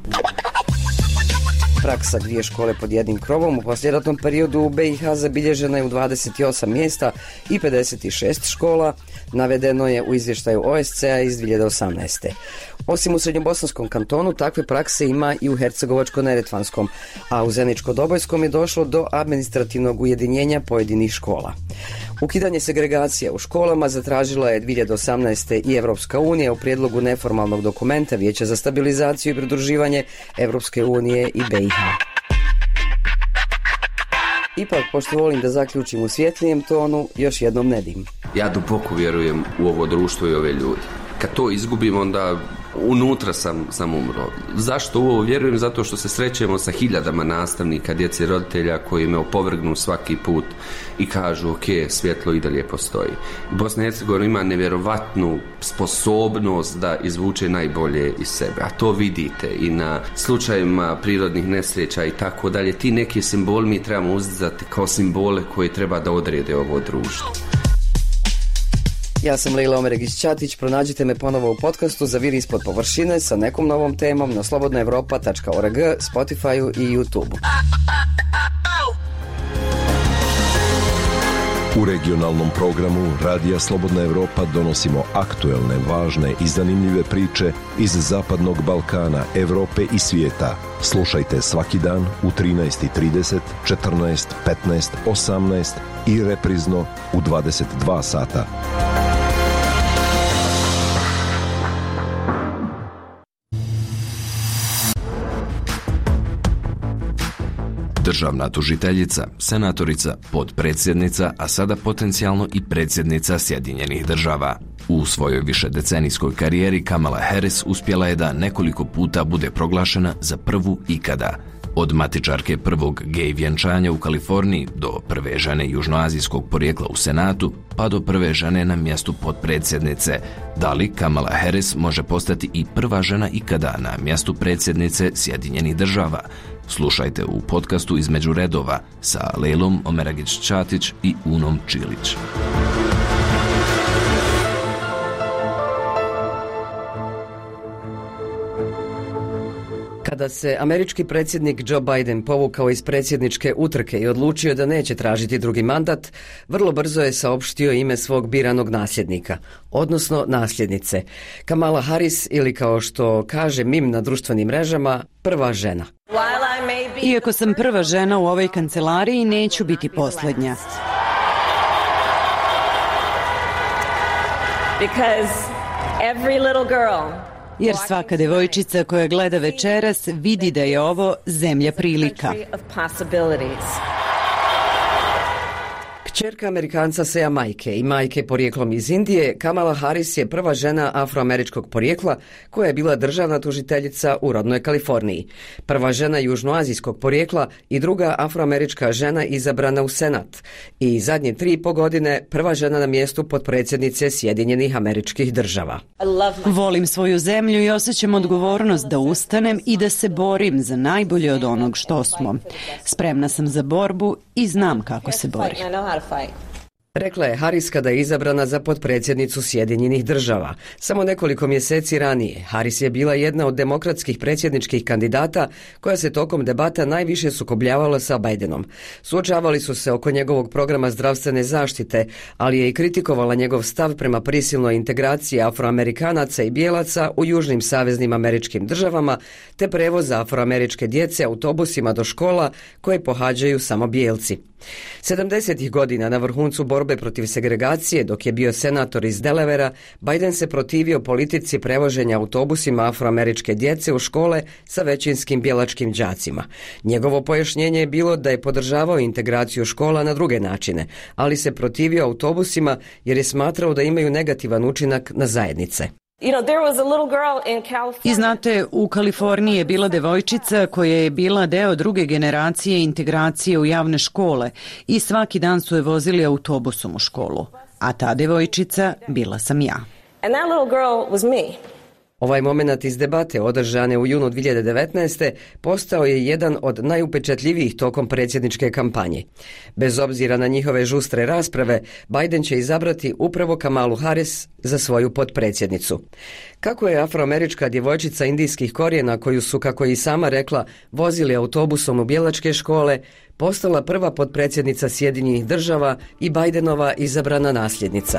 Praksa dvije škole pod jednim krovom u poslijeratnom periodu u B i H zabilježena je u dvadeset osam mjesta i pedeset šest škola, navedeno je u izvještaju O S C A iz dvije hiljade osamnaeste. Osim u Srednjobosanskom kantonu, takve prakse ima i u Hercegovačko-neretvanskom, a u Zeničko-Dobojskom je došlo do administrativnog ujedinjenja pojedinih škola. Ukidanje segregacije u školama zatražila je dvije hiljade osamnaeste i Evropska unija u prijedlogu neformalnog dokumenta Vijeća za stabilizaciju i pridruživanje Evropske unije i B i H. Ipak, pošto volim da zaključim u svjetlijem tonu, još jednom nedim. Ja duboko vjerujem u ovo društvo i ove ljude. Kad to izgubim, onda unutra sam, sam umro. Zašto u ovo vjerujem? Zato što se srećemo sa hiljadama nastavnika, djece i roditelja koji me opovrgnu svaki put i kažu ok, svjetlo i dalje postoji. Bosna i Hercegovina ima nevjerovatnu sposobnost da izvuče najbolje iz sebe, a to vidite i na slučajima prirodnih nesreća i tako dalje. Ti neki simboli mi trebamo uzdizati kao simbole koje treba da odrede ovo društvo. Ja sam Lejla Omeregić-Ćatić, pronađite me ponovo u podcastu Zaviri ispod površine sa nekom novom temom na slobodna evropa tačka org, Spotify-u i YouTube-u. U regionalnom programu Radija Slobodna Evropa donosimo aktuelne, važne i zanimljive priče iz Zapadnog Balkana, Evrope i svijeta. Slušajte svaki dan u trinaest i trideset, četrnaest, petnaest, osamnaest i reprizno u dvadeset dva sata. Državna tužiteljica, senatorica, podpredsjednica, a sada potencijalno i predsjednica Sjedinjenih država. U svojoj višedecenijskoj karijeri Kamala Harris uspjela je da nekoliko puta bude proglašena za prvu ikada. Od matičarke prvog gej vjenčanja u Kaliforniji do prve žene južnoazijskog porijekla u Senatu, pa do prve žene na mjestu potpredsjednice. Da li Kamala Harris može postati i prva žena ikada na mjestu predsjednice Sjedinjenih država? Slušajte u podcastu Između redova sa Lejlom Omeragić-Ćatić i Unom Čilić. Kada se američki predsjednik Joe Biden povukao iz predsjedničke utrke i odlučio da neće tražiti drugi mandat, vrlo brzo je saopštio ime svog biranog nasljednika, odnosno nasljednice, Kamala Harris, ili kao što kaže mim na društvenim mrežama, prva žena. Iako sam prva žena u ovoj kancelariji, neću biti posljednja. Because every little girl Jer svaka devojčica koja gleda večeras vidi da je ovo zemlja prilika. Kćerka Amerikanca Seja Majke i majke porijeklom iz Indije, Kamala Harris je prva žena afroameričkog porijekla koja je bila državna tužiteljica u rodnoj Kaliforniji. Prva žena južnoazijskog porijekla i druga afroamerička žena izabrana u Senat. I zadnje tri i po godine prva žena na mjestu potpredsjednice Sjedinjenih Američkih Država. Volim svoju zemlju i osjećam odgovornost da ustanem i da se borim za najbolje od onog što smo. Spremna sam za borbu i znam kako se bori. Rekla je Harris kada je izabrana za potpredsjednicu Sjedinjenih država. Samo nekoliko mjeseci ranije Harris je bila jedna od demokratskih predsjedničkih kandidata koja se tokom debata najviše sukobljavala sa Bidenom. Suočavali su se oko njegovog programa zdravstvene zaštite, ali je i kritikovala njegov stav prema prisilnoj integraciji afroamerikanaca i bijelaca u južnim saveznim američkim državama, te prevoza afroameričke djece autobusima do škola koje pohađaju samo bijelci. sedamdesetih godina na vrhuncu borbe protiv segregacije, dok je bio senator iz Delawarea, Biden se protivio politici prevoženja autobusima afroameričke djece u škole sa većinskim bijelačkim đacima. Njegovo pojašnjenje je bilo da je podržavao integraciju škola na druge načine, ali se protivio autobusima jer je smatrao da imaju negativan učinak na zajednice. I znate, u Kaliforniji je bila devojčica koja je bila deo druge generacije integracije u javne škole i svaki dan su je vozili autobusom u školu. A ta devojčica bila sam ja. And that little girl was me. Ovaj moment iz debate održane u junu dvije hiljade devetnaeste. postao je jedan od najupečatljivijih tokom predsjedničke kampanje. Bez obzira na njihove žustre rasprave, Biden će izabrati upravo Kamalu Harris za svoju potpredsjednicu. Kako je afroamerička djevojčica indijskih korijena, koju su, kako je i sama rekla, vozili autobusom u bijelačke škole, postala prva potpredsjednica Sjedinjenih država i Bidenova izabrana nasljednica.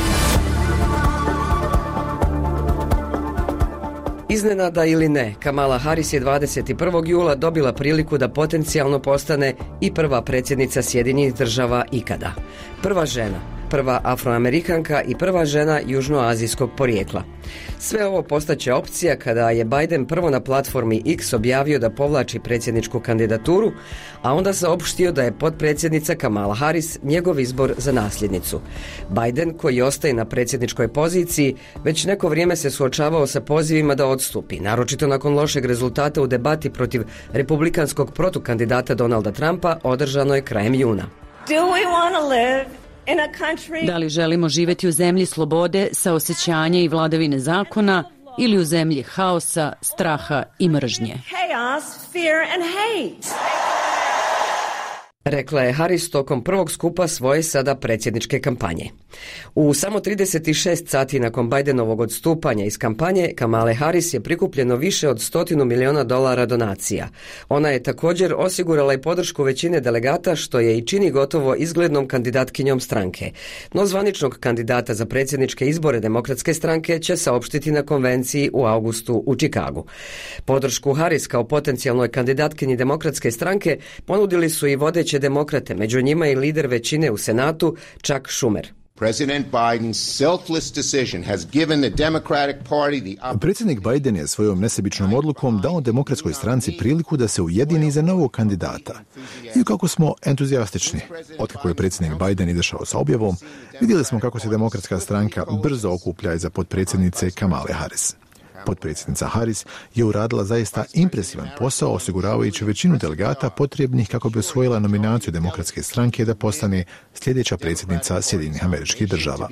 Iznenada ili ne, Kamala Harris je dvadeset prvog jula dobila priliku da potencijalno postane i prva predsjednica Sjedinjenih država ikada. Prva žena, prva afroamerikanka i prva žena južnoazijskog porijekla. Sve ovo postaće opcija kada je Biden prvo na platformi X objavio da povlači predsjedničku kandidaturu, a onda saopštio da je potpredsjednica Kamala Harris njegov izbor za nasljednicu. Biden, koji ostaje na predsjedničkoj poziciji, već neko vrijeme se suočavao sa pozivima da odstupi, naročito nakon lošeg rezultata u debati protiv republikanskog protukandidata Donalda Trumpa održanoj krajem juna. Do we want to live in a country... Da li želimo živjeti u zemlji slobode, saosećanja i vladavine zakona ili u zemlji haosa, straha i mržnje? Chaos, fear and hate. rekla je Harris tokom prvog skupa svoje sada predsjedničke kampanje. U samo trideset šest sati nakon Bidenovog odstupanja iz kampanje, Kamale Harris je prikupljeno više od stotinu miliona dolara donacija. Ona je također osigurala i podršku većine delegata, što je i čini gotovo izglednom kandidatkinjom stranke. No zvaničnog kandidata za predsjedničke izbore Demokratske stranke će saopštiti na konvenciji u augustu u Čikagu. Podršku Harris kao potencijalnoj kandidatkinji Demokratske stranke ponudili su i vodeće demokrate, među njima i lider većine u Senatu, Chuck Schumer. President Biden's selfless decision has given the Democratic Party the... Predsjednik Biden je svojom nesebičnom odlukom dao Demokratskoj stranci priliku da se ujedini za novog kandidata. I kako smo entuzijastični. Otkako je predsjednik Biden izašao sa objavom, vidjeli smo kako se Demokratska stranka brzo okuplja iza potpredsjednice Kamale Harris. Potpredsjednica Harris je uradila zaista impresivan posao osiguravajući većinu delegata potrebnih kako bi osvojila nominaciju Demokratske stranke da postane sljedeća predsjednica Sjedinjenih Američkih Država.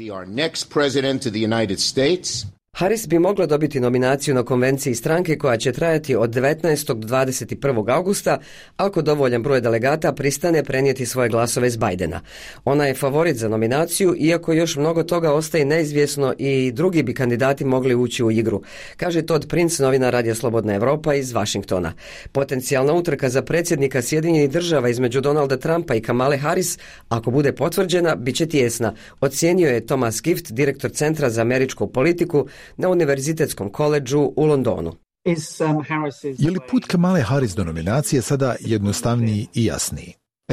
Harris bi mogla dobiti nominaciju na konvenciji stranke koja će trajati od devetnaestog do dvadeset prvog augusta ako dovoljan broj delegata pristane prenijeti svoje glasove iz Bidena. Ona je favorit za nominaciju, iako još mnogo toga ostaje neizvjesno i drugi bi kandidati mogli ući u igru, kaže Todd Prince, novinar Radija Slobodna Evropa iz Vašingtona. Potencijalna utrka za predsjednika Sjedinjenih Država između Donalda Trumpa i Kamale Harris, ako bude potvrđena, bit će tijesna, ocijenio je Thomas Gift, direktor Centra za američku politiku na Univerzitetskom koledžu u Londonu. Je li put Kamale Harris do nominacije sada jednostavniji i jasniji?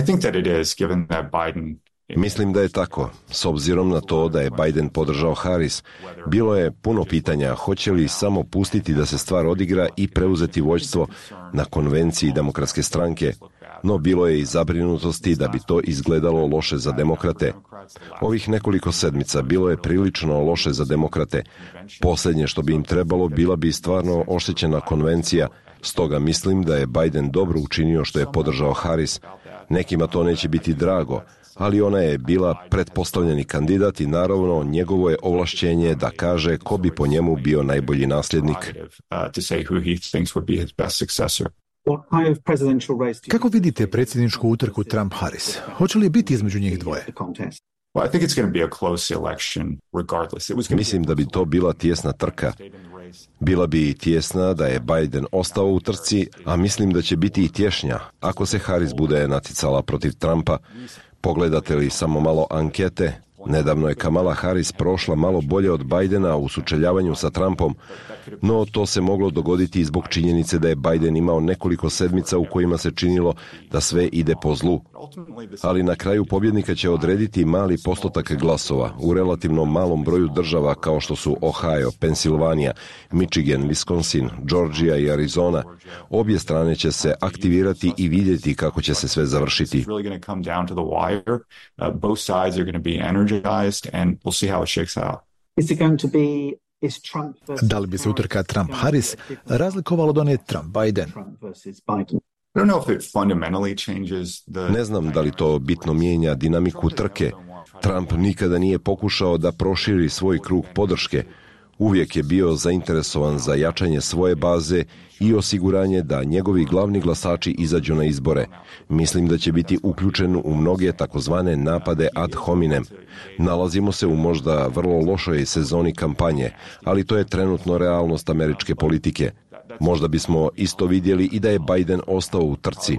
Mislim da je tako. S obzirom na to da je Biden podržao Harris, bilo je puno pitanja hoće li samo pustiti da se stvar odigra i preuzeti vođstvo na konvenciji Demokratske stranke, no bilo je i zabrinutosti da bi to izgledalo loše za demokrate. Ovih nekoliko sedmica bilo je prilično loše za demokrate. Posljednje što bi im trebalo bila bi stvarno oštećena konvencija, stoga mislim da je Biden dobro učinio što je podržao Harris. Nekima to neće biti drago, ali ona je bila pretpostavljeni kandidat i naravno njegovo je ovlašćenje da kaže ko bi po njemu bio najbolji nasljednik. Kako vidite predsjedničku utrku Trump-Harris? Hoće li biti između njih dvoje? Mislim da bi to bila tijesna trka. Bila bi tijesna da je Biden ostao u trci, a mislim da će biti i tješnja ako se Harris bude naticala protiv Trumpa. Pogledate li samo malo ankete, nedavno je Kamala Harris prošla malo bolje od Bidena u sučeljavanju sa Trumpom, no to se moglo dogoditi i zbog činjenice da je Biden imao nekoliko sedmica u kojima se činilo da sve ide po zlu. Ali na kraju pobjednika će odrediti mali postotak glasova u relativno malom broju država kao što su Ohio, Pensilvanija, Michigan, Wisconsin, Georgia i Arizona. Obje strane će se aktivirati i vidjeti kako će se sve završiti. Da li bi se utrka Trump-Harris razlikovala od one Trump-Biden? Ne znam da li to bitno mijenja dinamiku trke. Trump nikada nije pokušao da proširi svoj krug podrške. Uvijek je bio zainteresovan za jačanje svoje baze i osiguranje da njegovi glavni glasači izađu na izbore. Mislim da će biti uključen u mnoge takozvane napade ad hominem. Nalazimo se u možda vrlo lošoj sezoni kampanje, ali to je trenutno realnost američke politike. Možda bismo isto vidjeli i da je Biden ostao u trci.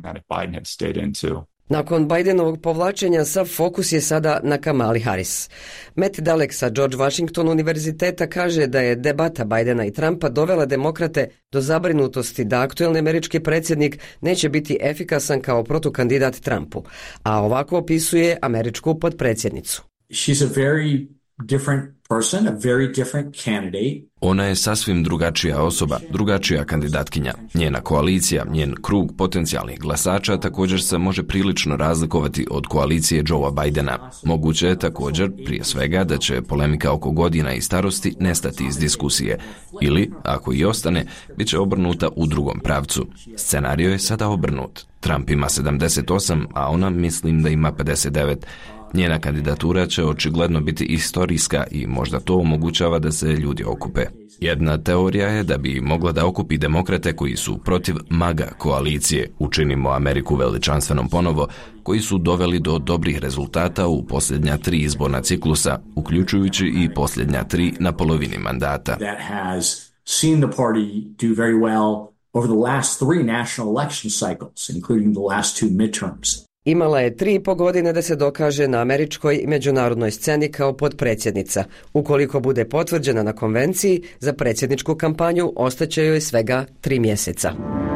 Nakon Bidenovog povlačenja, sav fokus je sada na Kamali Harris. Matt Dalek sa George Washington univerziteta kaže da je debata Bidena i Trumpa dovela demokrate do zabrinutosti da aktuelni američki predsjednik neće biti efikasan kao protukandidat Trumpu, a ovako opisuje američku potpredsjednicu. She's a very different person, a very different candidate. Ona je sasvim drugačija osoba, drugačija kandidatkinja. Njena koalicija, njen krug potencijalnih glasača također se može prilično razlikovati od koalicije Joea Bidena. Moguće je također, prije svega, da će polemika oko godina i starosti nestati iz diskusije. Ili, ako i ostane, bit će obrnuta u drugom pravcu. Scenario je sada obrnut. Trump ima sedamdeset osam, a ona mislim da ima pedeset devet. Njena kandidatura će očigledno biti istorijska i možda to omogućava da se ljudi okupe. Jedna teorija je da bi mogla da okupi demokrate koji su protiv MAGA koalicije Učinimo Ameriku veličanstvenom ponovo, koji su doveli do dobrih rezultata u posljednja tri izborna ciklusa, uključujući i posljednja tri na polovini mandata. Seen the party do very well over the last three national election cycles, including the last two midterms. Imala je tri i po godine da se dokaže na američkoj i međunarodnoj sceni kao potpredsjednica. Ukoliko bude potvrđena na konvenciji, za predsjedničku kampanju ostaće joj svega tri mjeseca.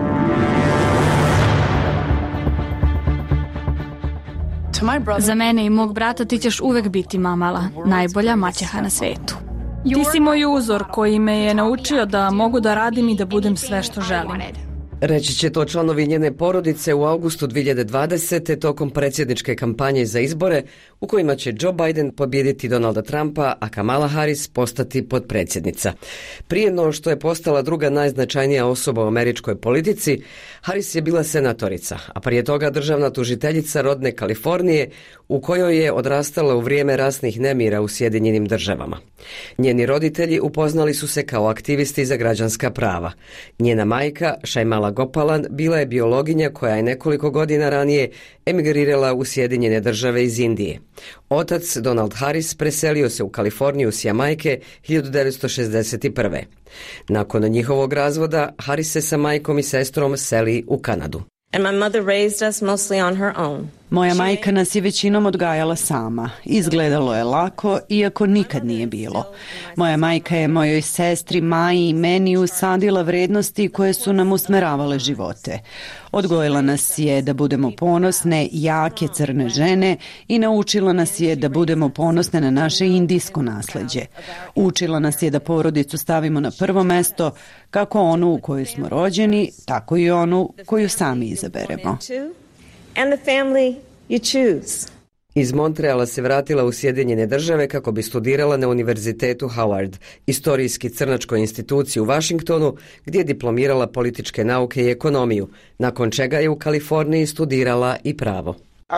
Za mene i mog brata ti ćeš uvek biti mamala, najbolja maćeha na svetu. Ti si moj uzor koji me je naučio da mogu da radim i da budem sve što želim. Reći će to članovi njene porodice u avgustu dvije hiljade dvadesete tokom predsjedničke kampanje za izbore u kojima će Joe Biden pobijediti Donalda Trumpa, a Kamala Harris postati potpredsjednica. Prije no što je postala druga najznačajnija osoba u američkoj politici, Harris je bila senatorica, a prije toga državna tužiteljica rodne Kalifornije u kojoj je odrastala u vrijeme rasnih nemira u Sjedinjenim državama. Njeni roditelji upoznali su se kao aktivisti za građanska prava. Njena majka, Šajmala Gopalan, bila je biologinja koja je nekoliko godina ranije emigrirala u Sjedinjene države iz Indije. Otac, Donald Harris, preselio se u Kaliforniju s Jamajke hiljadu devetsto šezdeset prve. Nakon njihovog razvoda, Harris se sa majkom i sestrom seli u Kanadu. And my mother raised us mostly on her own. Moja majka nas je većinom odgajala sama. Izgledalo je lako, iako nikad nije bilo. Moja majka je mojoj sestri Maji i meni usadila vrednosti koje su nam usmeravale živote. Odgojila nas je da budemo ponosne, jake crne žene i naučila nas je da budemo ponosne na naše indijsko nasleđe. Učila nas je da porodicu stavimo na prvo mesto, kako onu u kojoj smo rođeni, tako i onu koju sami izaberemo. And the family you choose. Iz Montreala se vratila u Sjedinjene države kako bi studirala na Univerzitetu Howard, istorijski crnačkoj instituciji u Washingtonu, gdje je diplomirala političke nauke i ekonomiju, nakon čega je u Kaliforniji studirala i pravo.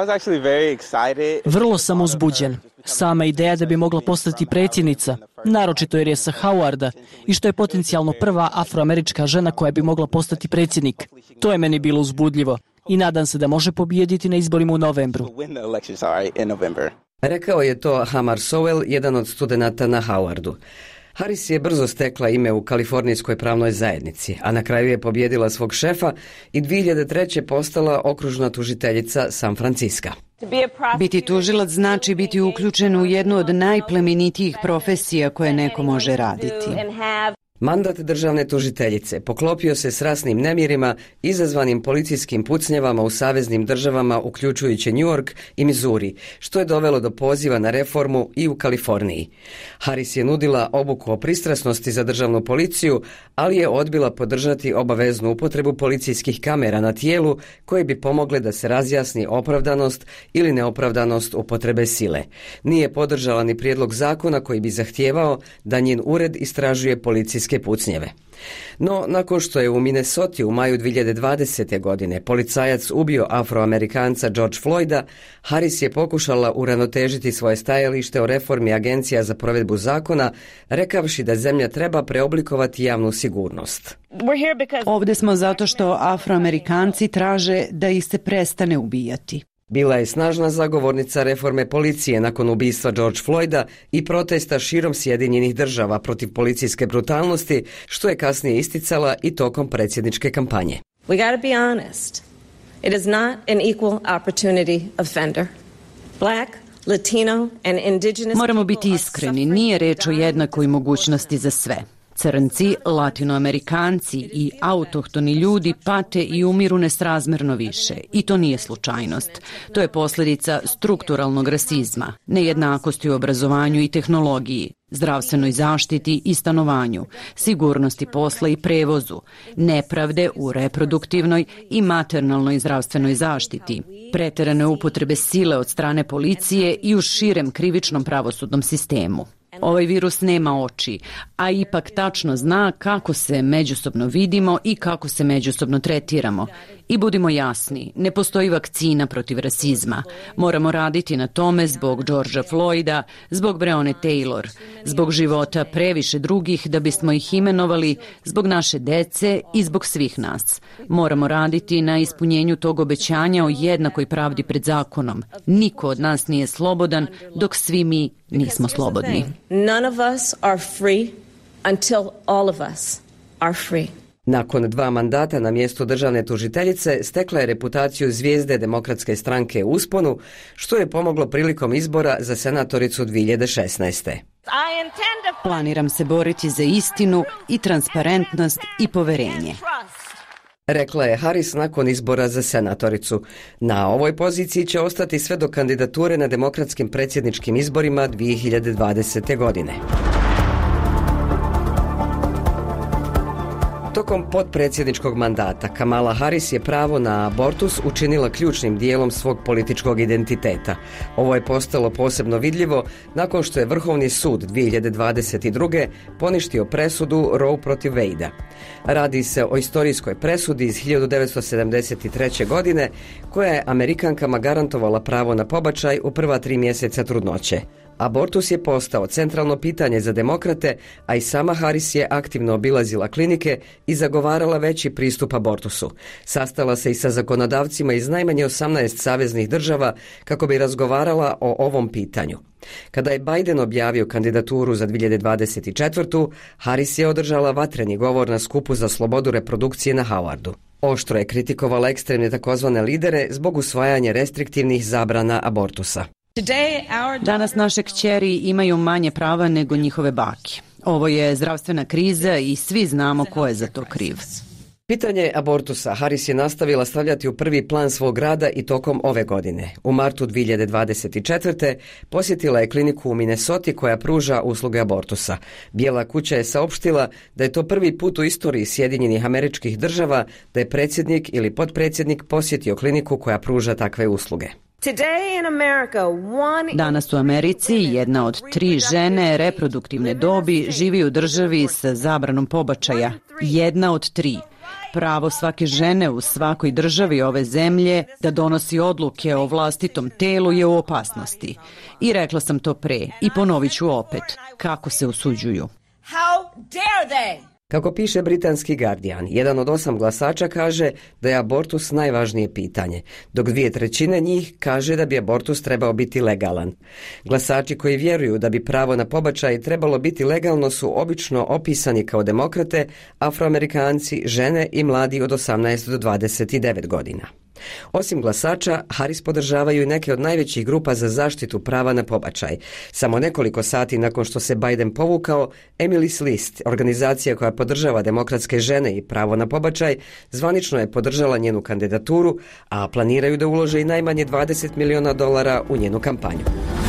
Vrlo sam uzbuđen. Sama ideja da bi mogla postati predsjednica, naročito jer je sa Howarda i što je potencijalno prva afroamerička žena koja bi mogla postati predsjednik. To je meni bilo uzbudljivo i nadam se da može pobijediti na izborima u novembru. Rekao je to Hamar Sowell, jedan od studenata na Howardu. Harris je brzo stekla ime u kalifornijskoj pravnoj zajednici, a na kraju je pobjedila svog šefa i dvije hiljade treće postala okružna tužiteljica San Franciska. Biti tužilac znači biti uključen u jednu od najplemenitijih profesija koje neko može raditi. Mandat državne tužiteljice poklopio se s rasnim nemirima izazvanim policijskim pucnjavama u saveznim državama uključujući New York i Missouri, što je dovelo do poziva na reformu i u Kaliforniji. Harris je nudila obuku o pristrasnosti za državnu policiju, ali je odbila podržati obaveznu upotrebu policijskih kamera na tijelu koje bi pomogle da se razjasni opravdanost ili neopravdanost upotrebe sile. Nije podržala ni prijedlog zakona koji bi zahtijevao da njen ured istražuje policijske pucnjeve. No, nakon što je u Minnesoti u maju dvije hiljade dvadesete. godine policajac ubio Afroamerikanca George Floyda, Harris je pokušala uravnotežiti svoje stajalište o reformi agencija za provedbu zakona, rekavši da zemlja treba preoblikovati javnu sigurnost. Ovdje smo zato što Afroamerikanci traže da ih se prestane ubijati. Bila je snažna zagovornica reforme policije nakon ubistva George Floyda i protesta širom Sjedinjenih država protiv policijske brutalnosti, što je kasnije isticala i tokom predsjedničke kampanje. We got to be honest. It is not an equal opportunity offender. Black, Latino and indigenous. Moramo biti iskreni, nije reč o jednakoj mogućnosti za sve. Crnci, latinoamerikanci i autohtoni ljudi pate i umiru nesrazmjerno više. I to nije slučajnost. To je posljedica strukturalnog rasizma, nejednakosti u obrazovanju i tehnologiji, zdravstvenoj zaštiti i stanovanju, sigurnosti posla i prevozu, nepravde u reproduktivnoj i maternalnoj zdravstvenoj zaštiti, preterane upotrebe sile od strane policije i u širem krivičnom pravosudnom sistemu. Ovaj virus nema oči, a ipak tačno zna kako se međusobno vidimo i kako se međusobno tretiramo. I budimo jasni, ne postoji vakcina protiv rasizma. Moramo raditi na tome zbog Georgea Floyda, zbog Breonna Taylor, zbog života previše drugih da bismo ih imenovali, zbog naše dece i zbog svih nas. Moramo raditi na ispunjenju tog obećanja o jednakoj pravdi pred zakonom. Niko od nas nije slobodan dok svi mi nismo slobodni. None of us are free until all of us are free. Nakon dva mandata na mjestu državne tužiteljice stekla je reputaciju zvijezde Demokratske stranke u usponu, što je pomoglo prilikom izbora za senatoricu dvije hiljade šesnaeste. Planiram se boriti za istinu i transparentnost i poverenje, rekla je Harris nakon izbora za senatoricu. Na ovoj poziciji će ostati sve do kandidature na demokratskim predsjedničkim izborima dvije hiljade dvadesete. godine. Tokom potpredsjedničkog mandata Kamala Harris je pravo na abortus učinila ključnim dijelom svog političkog identiteta. Ovo je postalo posebno vidljivo nakon što je Vrhovni sud dvije hiljade dvadeset druge poništio presudu Roe protiv Wade-a. Radi se o istorijskoj presudi iz hiljadu devetsto sedamdeset treće. godine koja je Amerikankama garantovala pravo na pobačaj u prva tri mjeseca trudnoće. Abortus je postao centralno pitanje za demokrate, a i sama Harris je aktivno obilazila klinike i zagovarala veći pristup abortusu. Sastala se i sa zakonodavcima iz najmanje osamnaest saveznih država kako bi razgovarala o ovom pitanju. Kada je Biden objavio kandidaturu za dvije hiljade dvadeset četvrtu. Harris je održala vatreni govor na skupu za slobodu reprodukcije na Howardu. Oštro je kritikovala ekstremne takozvane lidere zbog usvajanja restriktivnih zabrana abortusa. Danas naše kćeri imaju manje prava nego njihove bake. Ovo je zdravstvena kriza i svi znamo ko je za to kriv. Pitanje abortusa Harris je nastavila stavljati u prvi plan svog rada i tokom ove godine. U martu dvije hiljade dvadeset četvrte. posjetila je kliniku u Minnesoti koja pruža usluge abortusa. Bijela kuća je saopštila da je to prvi put u istoriji Sjedinjenih Američkih Država da je predsjednik ili potpredsjednik posjetio kliniku koja pruža takve usluge. Danas u Americi jedna od tri žene reproduktivne dobi živi u državi sa zabranom pobačaja. Jedna od tri. Pravo svake žene u svakoj državi ove zemlje da donosi odluke o vlastitom telu je u opasnosti. I rekla sam to pre i ponovit ću opet. Kako se usuđuju? Kako piše britanski Guardian, jedan od osam glasača kaže da je abortus najvažnije pitanje, dok dvije trećine njih kaže da bi abortus trebao biti legalan. Glasači koji vjeruju da bi pravo na pobačaj trebalo biti legalno su obično opisani kao demokrate, Afroamerikanci, žene i mladi od osamnaest do dvadeset devet godina. Osim glasača, Harris podržavaju i neke od najvećih grupa za zaštitu prava na pobačaj. Samo nekoliko sati nakon što se Biden povukao, Emily's List, organizacija koja podržava demokratske žene i pravo na pobačaj, zvanično je podržala njenu kandidaturu, a planiraju da ulože i najmanje dvadeset miliona dolara u njenu kampanju.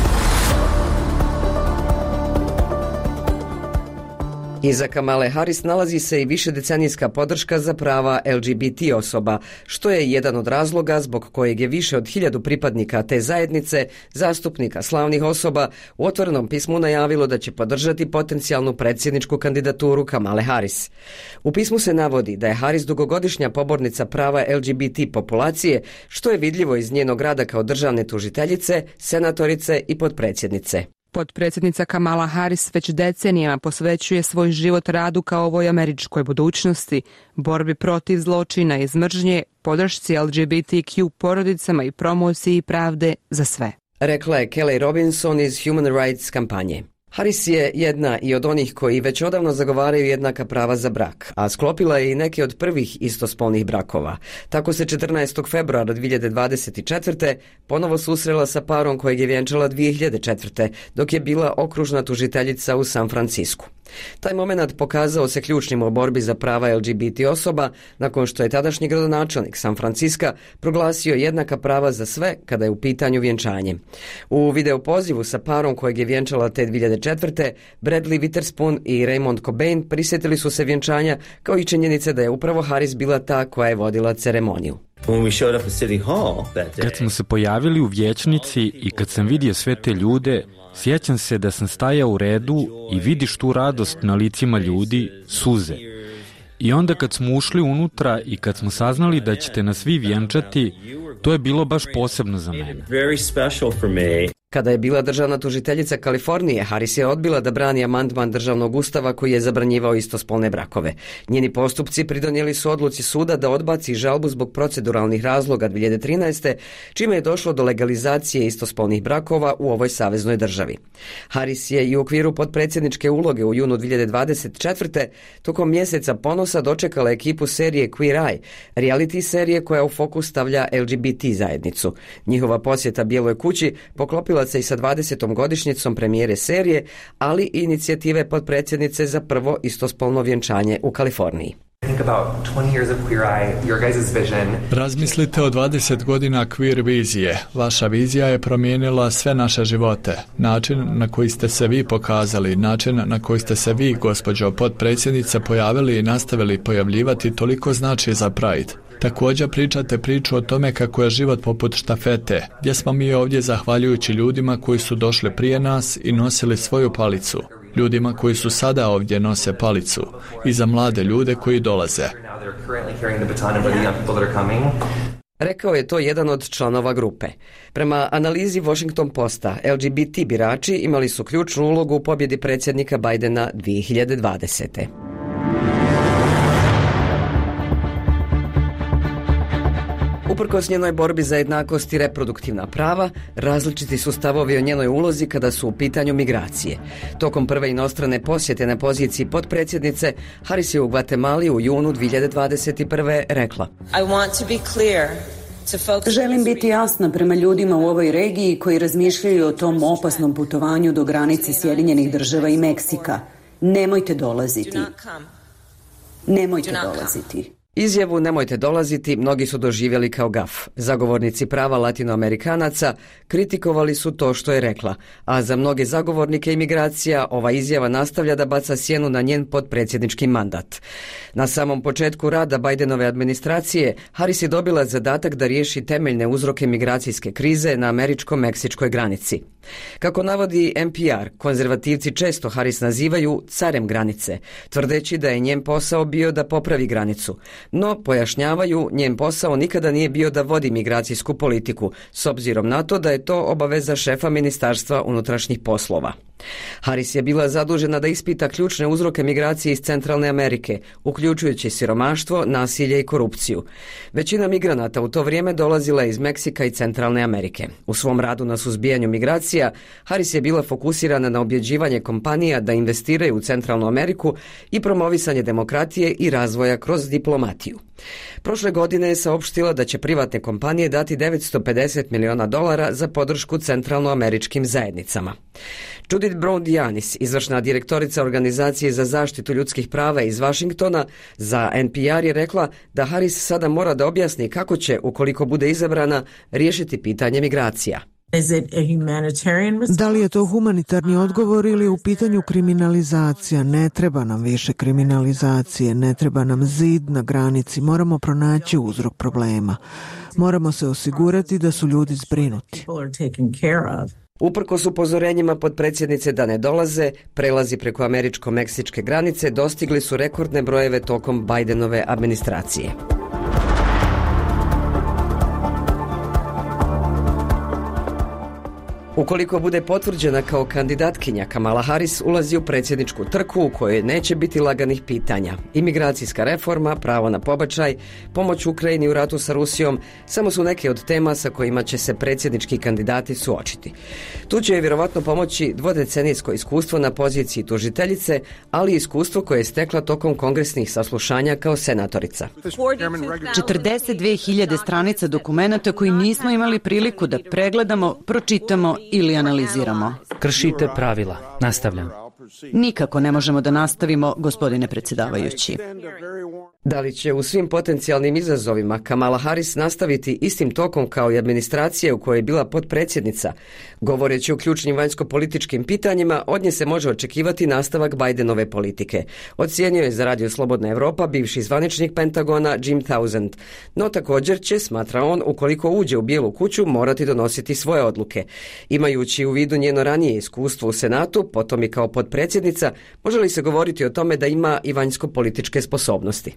Iza Kamale Harris nalazi se i višedecenijska podrška za prava L G B T osoba, što je jedan od razloga zbog kojeg je više od hiljadu pripadnika te zajednice, zastupnika slavnih osoba, u otvorenom pismu najavilo da će podržati potencijalnu predsjedničku kandidaturu Kamale Harris. U pismu se navodi da je Harris dugogodišnja pobornica prava L G B T populacije, što je vidljivo iz njenog rada kao državne tužiteljice, senatorice i potpredsjednice. Potpredsjednica Kamala Harris već decenijama posvećuje svoj život radu kao ovoj američkoj budućnosti, borbi protiv zločina i mržnje, podršci L G B T Q porodicama i promociji pravde za sve. Rekla je Kelly Robinson iz Human Rights kampanje. Harris je jedna i od onih koji već odavno zagovaraju jednaka prava za brak, a sklopila je i neke od prvih istospolnih brakova. Tako se četrnaestog februara dvije hiljade dvadeset četvrte. ponovo susrela sa parom kojeg je vjenčala dvije hiljade četvrte. dok je bila okružna tužiteljica u San Francisku. Taj moment pokazao se ključnim u borbi za prava L G B T osoba nakon što je tadašnji gradonačelnik San Franciska proglasio jednaka prava za sve kada je u pitanju vjenčanje. U video pozivu sa parom kojeg je vjenčala te dvije hiljade četvrte. Bradley Witherspoon i Raymond Cobain prisjetili su se vjenčanja kao i činjenice da je upravo Harris bila ta koja je vodila ceremoniju. Kad smo se pojavili u vijećnici i kad sam vidio sve te ljude, Sjećam se da sam stajao u redu i vidiš tu radost na licima ljudi, suze. I onda kad smo ušli unutra i kad smo saznali da ćete nas vi vjenčati, to je bilo baš posebno za mene. Kada je bila državna tužiteljica Kalifornije, Harris je odbila da brani amandman državnog ustava koji je zabranjivao istospolne brakove. Njeni postupci pridonijeli su odluci suda da odbaci žalbu zbog proceduralnih razloga dvije hiljade trinaeste. čime je došlo do legalizacije istospolnih brakova u ovoj saveznoj državi. Harris je i u okviru potpredsjedničke uloge u junu dvije hiljade dvadeset četvrte. tokom mjeseca ponosa dočekala ekipu serije Queer Eye, reality serije koja u fokus stavlja L G B T zajednicu. Njihova posjeta Bijeloj kući poklopila se i sa dvadesetom godišnjicom premijere serije, ali i inicijative potpredsjednice za prvo istospolno vjenčanje u Kaliforniji. Razmislite o dvadeset godina queer vizije. Vaša vizija je promijenila sve naše živote. Način na koji ste se vi pokazali, način na koji ste se vi, gospođo potpredsjednice, pojavili i nastavili pojavljivati toliko znači za Pride. Također pričate priču o tome kako je život poput štafete, gdje smo mi ovdje zahvaljujući ljudima koji su došli prije nas i nosili svoju palicu. Ljudima koji su sada ovdje nose palicu i za mlade ljude koji dolaze. Rekao je to jedan od članova grupe. Prema analizi Washington Posta, L G B T birači imali su ključnu ulogu u pobjedi predsjednika Bidena dvije hiljade dvadesete. Uprkos njenoj borbi za jednakost i reproduktivna prava, različiti su stavovi o njenoj ulozi kada su u pitanju migracije. Tokom prve inostrane posjete na poziciji potpredsjednice, Harris je u Gvatemali u junu dvije hiljade dvadeset prve rekla: I want to be clear. Želim biti jasna prema ljudima u ovoj regiji koji razmišljaju o tom opasnom putovanju do granice Sjedinjenih Država i Meksika. Nemojte dolaziti. Nemojte dolaziti. Izjavu "nemojte dolaziti" mnogi su doživjeli kao gaf. Zagovornici prava latinoamerikanaca kritikovali su to što je rekla, a za mnoge zagovornike imigracija ova izjava nastavlja da baca sjenu na njen potpredsjednički mandat. Na samom početku rada Bidenove administracije, Harris je dobila zadatak da riješi temeljne uzroke migracijske krize na američko-meksičkoj granici. Kako navodi N P R, konzervativci često Harris nazivaju carem granice, tvrdeći da je njen posao bio da popravi granicu. No, pojašnjavaju, njen posao nikada nije bio da vodi migracijsku politiku, s obzirom na to da je to obaveza šefa Ministarstva unutrašnjih poslova. Harris je bila zadužena da ispita ključne uzroke migracije iz Centralne Amerike, uključujući siromaštvo, nasilje i korupciju. Većina migranata u to vrijeme dolazila iz Meksika i Centralne Amerike. U svom radu na suzbijanju migracija, Harris je bila fokusirana na objeđivanje kompanija da investiraju u Centralnu Ameriku i promovisanje demokratije i razvoja kroz diplomatiju. Prošle godine je saopštila da će privatne kompanije dati devetsto pedeset miliona dolara za podršku centralnoameričkim zajednicama. Judith Brown-Dianis, izvršna direktorica Organizacije za zaštitu ljudskih prava iz Washingtona, za N P R je rekla da Harris sada mora da objasni kako će, ukoliko bude izabrana, riješiti pitanje migracija. Da li je to humanitarni odgovor ili je u pitanju kriminalizacija? Ne treba nam više kriminalizacije, ne treba nam zid na granici, moramo pronaći uzrok problema. Moramo se osigurati da su ljudi zbrinuti. Uprkos upozorenjima potpredsjednice da ne dolaze, prelazi preko američko-meksičke granice dostigli su rekordne brojeve tokom Bidenove administracije. Ukoliko bude potvrđena kao kandidatkinja, Kamala Harris ulazi u predsjedničku trku u kojoj neće biti laganih pitanja. Imigracijska reforma, pravo na pobačaj, pomoć Ukrajini u ratu sa Rusijom samo su neke od tema sa kojima će se predsjednički kandidati suočiti. Tu će je vjerovatno pomoći dvodecenijsko iskustvo na poziciji tužiteljice, ali i iskustvo koje je stekla tokom kongresnih saslušanja kao senatorica. četrdeset dve hiljade stranica dokumenata koji nismo imali priliku da pregledamo, pročitamo ili analiziramo. Kršite pravila. Nastavljam. Nikako ne možemo da nastavimo, gospodine predsjedavajući. Da li će u svim potencijalnim izazovima Kamala Harris nastaviti istim tokom kao i administracija u kojoj je bila potpredsjednica? Govoreći o ključnim vanjsko-političkim pitanjima, od nje se može očekivati nastavak Bidenove politike. Ocijenio je za Radio Slobodna Evropa bivši zvaničnik Pentagona Jim Townsend. No također će, smatra on, ukoliko uđe u Bijelu kuću, morati donositi svoje odluke. Imajući u vidu njeno ranije iskustvo u Senatu, potom i kao potpredsjednica, može li se govoriti o tome da ima i vanjsko-političke sposobnosti?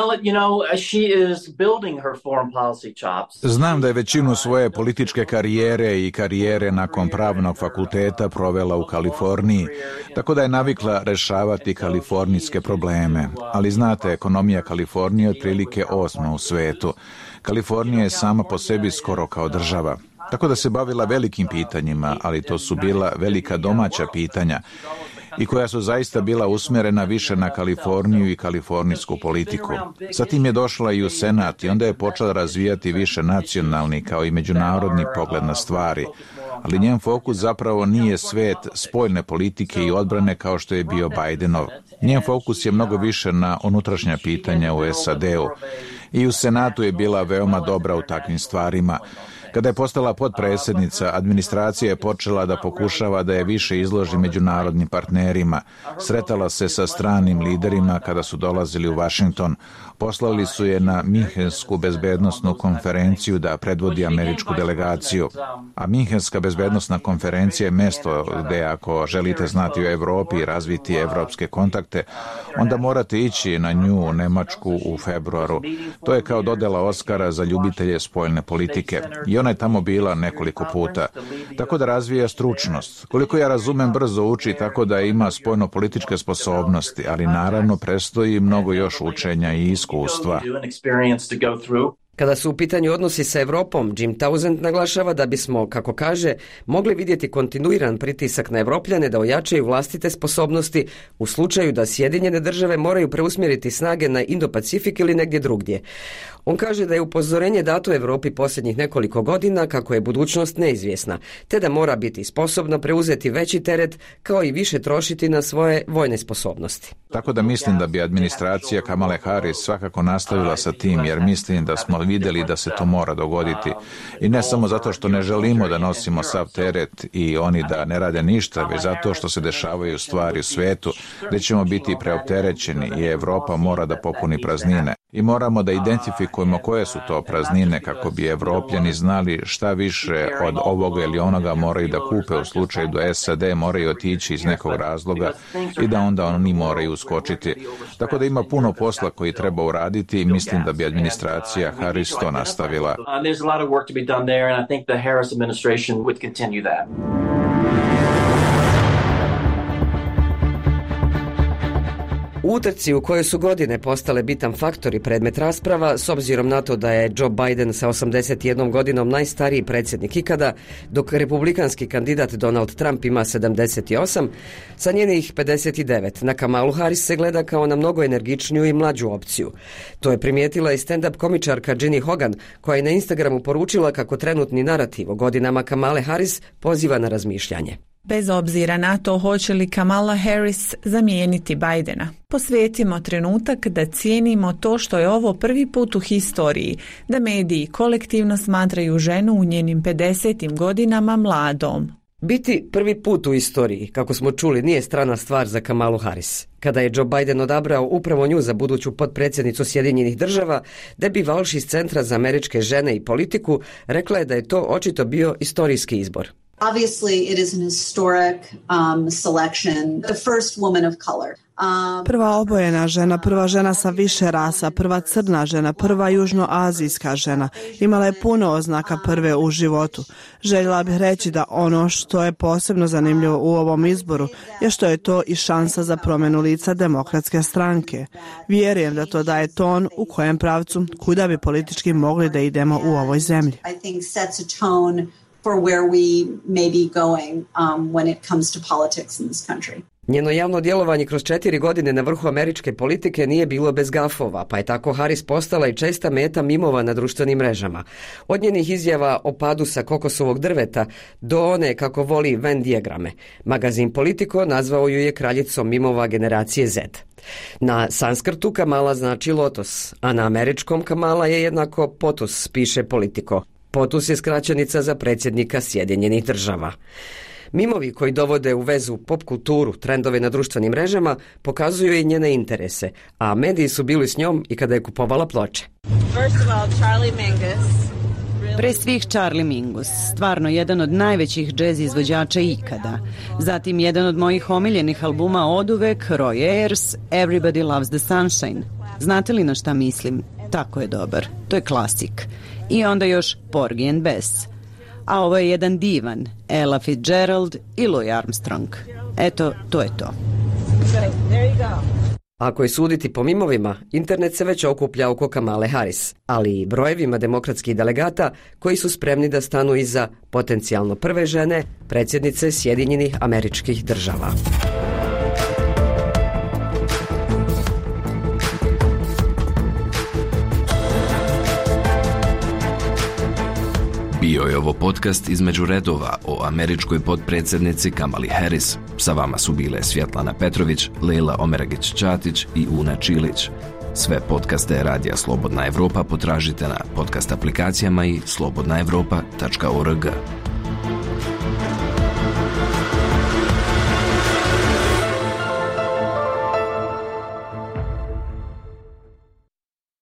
Znam da je većinu svoje političke karijere i karijere nakon pravnog fakulteta provela u Kaliforniji, tako da je navikla rešavati kalifornijske probleme. Ali znate, ekonomija Kalifornije je otprilike osma u svetu. Kalifornija je sama po sebi skoro kao država. Tako da se bavila velikim pitanjima, ali to su bila velika domaća pitanja i koja su zaista bila usmjerena više na Kaliforniju i kalifornijsku politiku. Zatim je došla i u Senat i onda je počela razvijati više nacionalni kao i međunarodni pogled na stvari. Ali njen fokus zapravo nije svet spoljne politike i odbrane kao što je bio Bidenov. Njen fokus je mnogo više na unutrašnja pitanja u S A D-u. I u Senatu je bila veoma dobra u takvim stvarima. Kada je postala potpredsjednica, administracija je počela da pokušava da je više izloži međunarodnim partnerima. Sretala se sa stranim liderima kada su dolazili u Washington. Poslali su je na Minhensku bezbednosnu konferenciju da predvodi američku delegaciju. A Minhenska bezbednosna konferencija je mesto gde ako želite znati o Evropi i razviti evropske kontakte, onda morate ići na nju u Nemačku u februaru. To je kao dodela Oskara za ljubitelje spoljne politike. I ona je tamo bila nekoliko puta. Tako da razvija stručnost. Koliko ja razumem, brzo uči, tako da ima spoljno-političke sposobnosti, ali naravno predstoji mnogo još učenja i iskustva. Kada su u pitanju odnosi sa Evropom, Jim Townsend naglašava da bismo, kako kaže, mogli vidjeti kontinuiran pritisak na Evropljane da ojačaju vlastite sposobnosti u slučaju da Sjedinjene države moraju preusmjeriti snage na Indo-Pacifik ili negdje drugdje. On kaže da je upozorenje dato Evropi posljednjih nekoliko godina kako je budućnost neizvjesna, te da mora biti sposobna preuzeti veći teret kao i više trošiti na svoje vojne sposobnosti. Tako da mislim da bi administracija Kamale Harris svakako nastavila sa tim, jer mislim da smo vidjeli da se to mora dogoditi. I ne samo zato što ne želimo da nosimo sav teret i oni da ne rade ništa, već zato što se dešavaju stvari u svetu gdje ćemo biti preopterećeni i Evropa mora da popuni praznine. I moramo da identifikujemo koje su to praznine kako bi Evropljani znali šta više od ovoga ili onoga moraju da kupe u slučaju da S A D moraju otići iz nekog razloga i da onda oni moraju uskočiti. Tako da ima puno posla koji treba uraditi i mislim da bi administracija Harris to nastavila. U utrci u kojoj su godine postale bitan faktor i predmet rasprava, s obzirom na to da je Joe Biden sa osamdeset jednom godinom najstariji predsjednik ikada, dok republikanski kandidat Donald Trump ima sedamdeset osam, sa njenih pedeset devet na Kamalu Harris se gleda kao na mnogo energičniju i mlađu opciju. To je primijetila i stand-up komičarka Ginny Hogan, koja je na Instagramu poručila kako trenutni narativ o godinama Kamale Harris poziva na razmišljanje. Bez obzira na to hoće li Kamala Harris zamijeniti Bidena, posvetimo trenutak da cijenimo to što je ovo prvi put u historiji da mediji kolektivno smatraju ženu u njenim pedesetim godinama mladom. Biti prvi put u istoriji, kako smo čuli, nije strana stvar za Kamalu Harris. Kada je Joe Biden odabrao upravo nju za buduću potpredsjednicu Sjedinjenih država, Debbie Walsh iz Centra za američke žene i politiku rekla je da je to očito bio istorijski izbor. Obviously, it is an historic um, selection, the first woman of color. Um, prva obojena žena, prva žena sa više rasa, prva crna žena, prva južnoazijska žena. Imala je puno oznaka prve u životu. Željela bih reći da ono što je posebno zanimljivo u ovom izboru je što je to i šansa za promjenu lica demokratske stranke. Vjerujem da to daje ton u kojem pravcu kuda bi politički mogli da idemo u ovoj zemlji. I think sets a tone for where we may be going um, when it comes to politics in this country. Njeno javno djelovanje kroz četiri godine na vrhu američke politike nije bilo bez gafova, pa je tako Harris postala i česta meta mimova na društvenim mrežama. Od njenih izjava o padu sa kokosovog drveta do one kako voli Venn dijagrame. Magazin Politico nazvao ju je kraljicom mimova generacije Z. Na sanskrtu Kamala znači lotos, a na američkom Kamala je jednako POTUS, piše Politico. POTUS je skraćenica za predsjednika Sjedinjenih država. Mimovi koji dovode u vezu pop kulturu, trendove na društvenim mrežama, pokazuju i njene interese, a mediji su bili s njom i kada je kupovala ploče. Pre svih Charlie Mingus, stvarno jedan od najvećih džez izvođača ikada. Zatim jedan od mojih omiljenih albuma oduvek, Roy Ayers, Everybody Loves the Sunshine. Znate li na šta mislim? Tako je dobar. To je klasik. I onda još Porgy and Bess. A ovo je jedan divan, Ella Fitzgerald i Louis Armstrong. Eto, to je to. Ako je suditi po mimovima, internet se već okuplja oko Kamale Harris, ali i brojevima demokratskih delegata koji su spremni da stanu iza potencijalno prve žene, predsjednice Sjedinjenih Američkih Država. Bio je ovo podcast Između redova o američkoj potpredsjednici Kamali Harris. Sa vama su bile Svjetlana Petrović, Lejla Omeragić-Ćatić i Una Čilić. Sve podcaste Radija Slobodna Evropa potražite na podcast aplikacijama i slobodna evropa tačka org.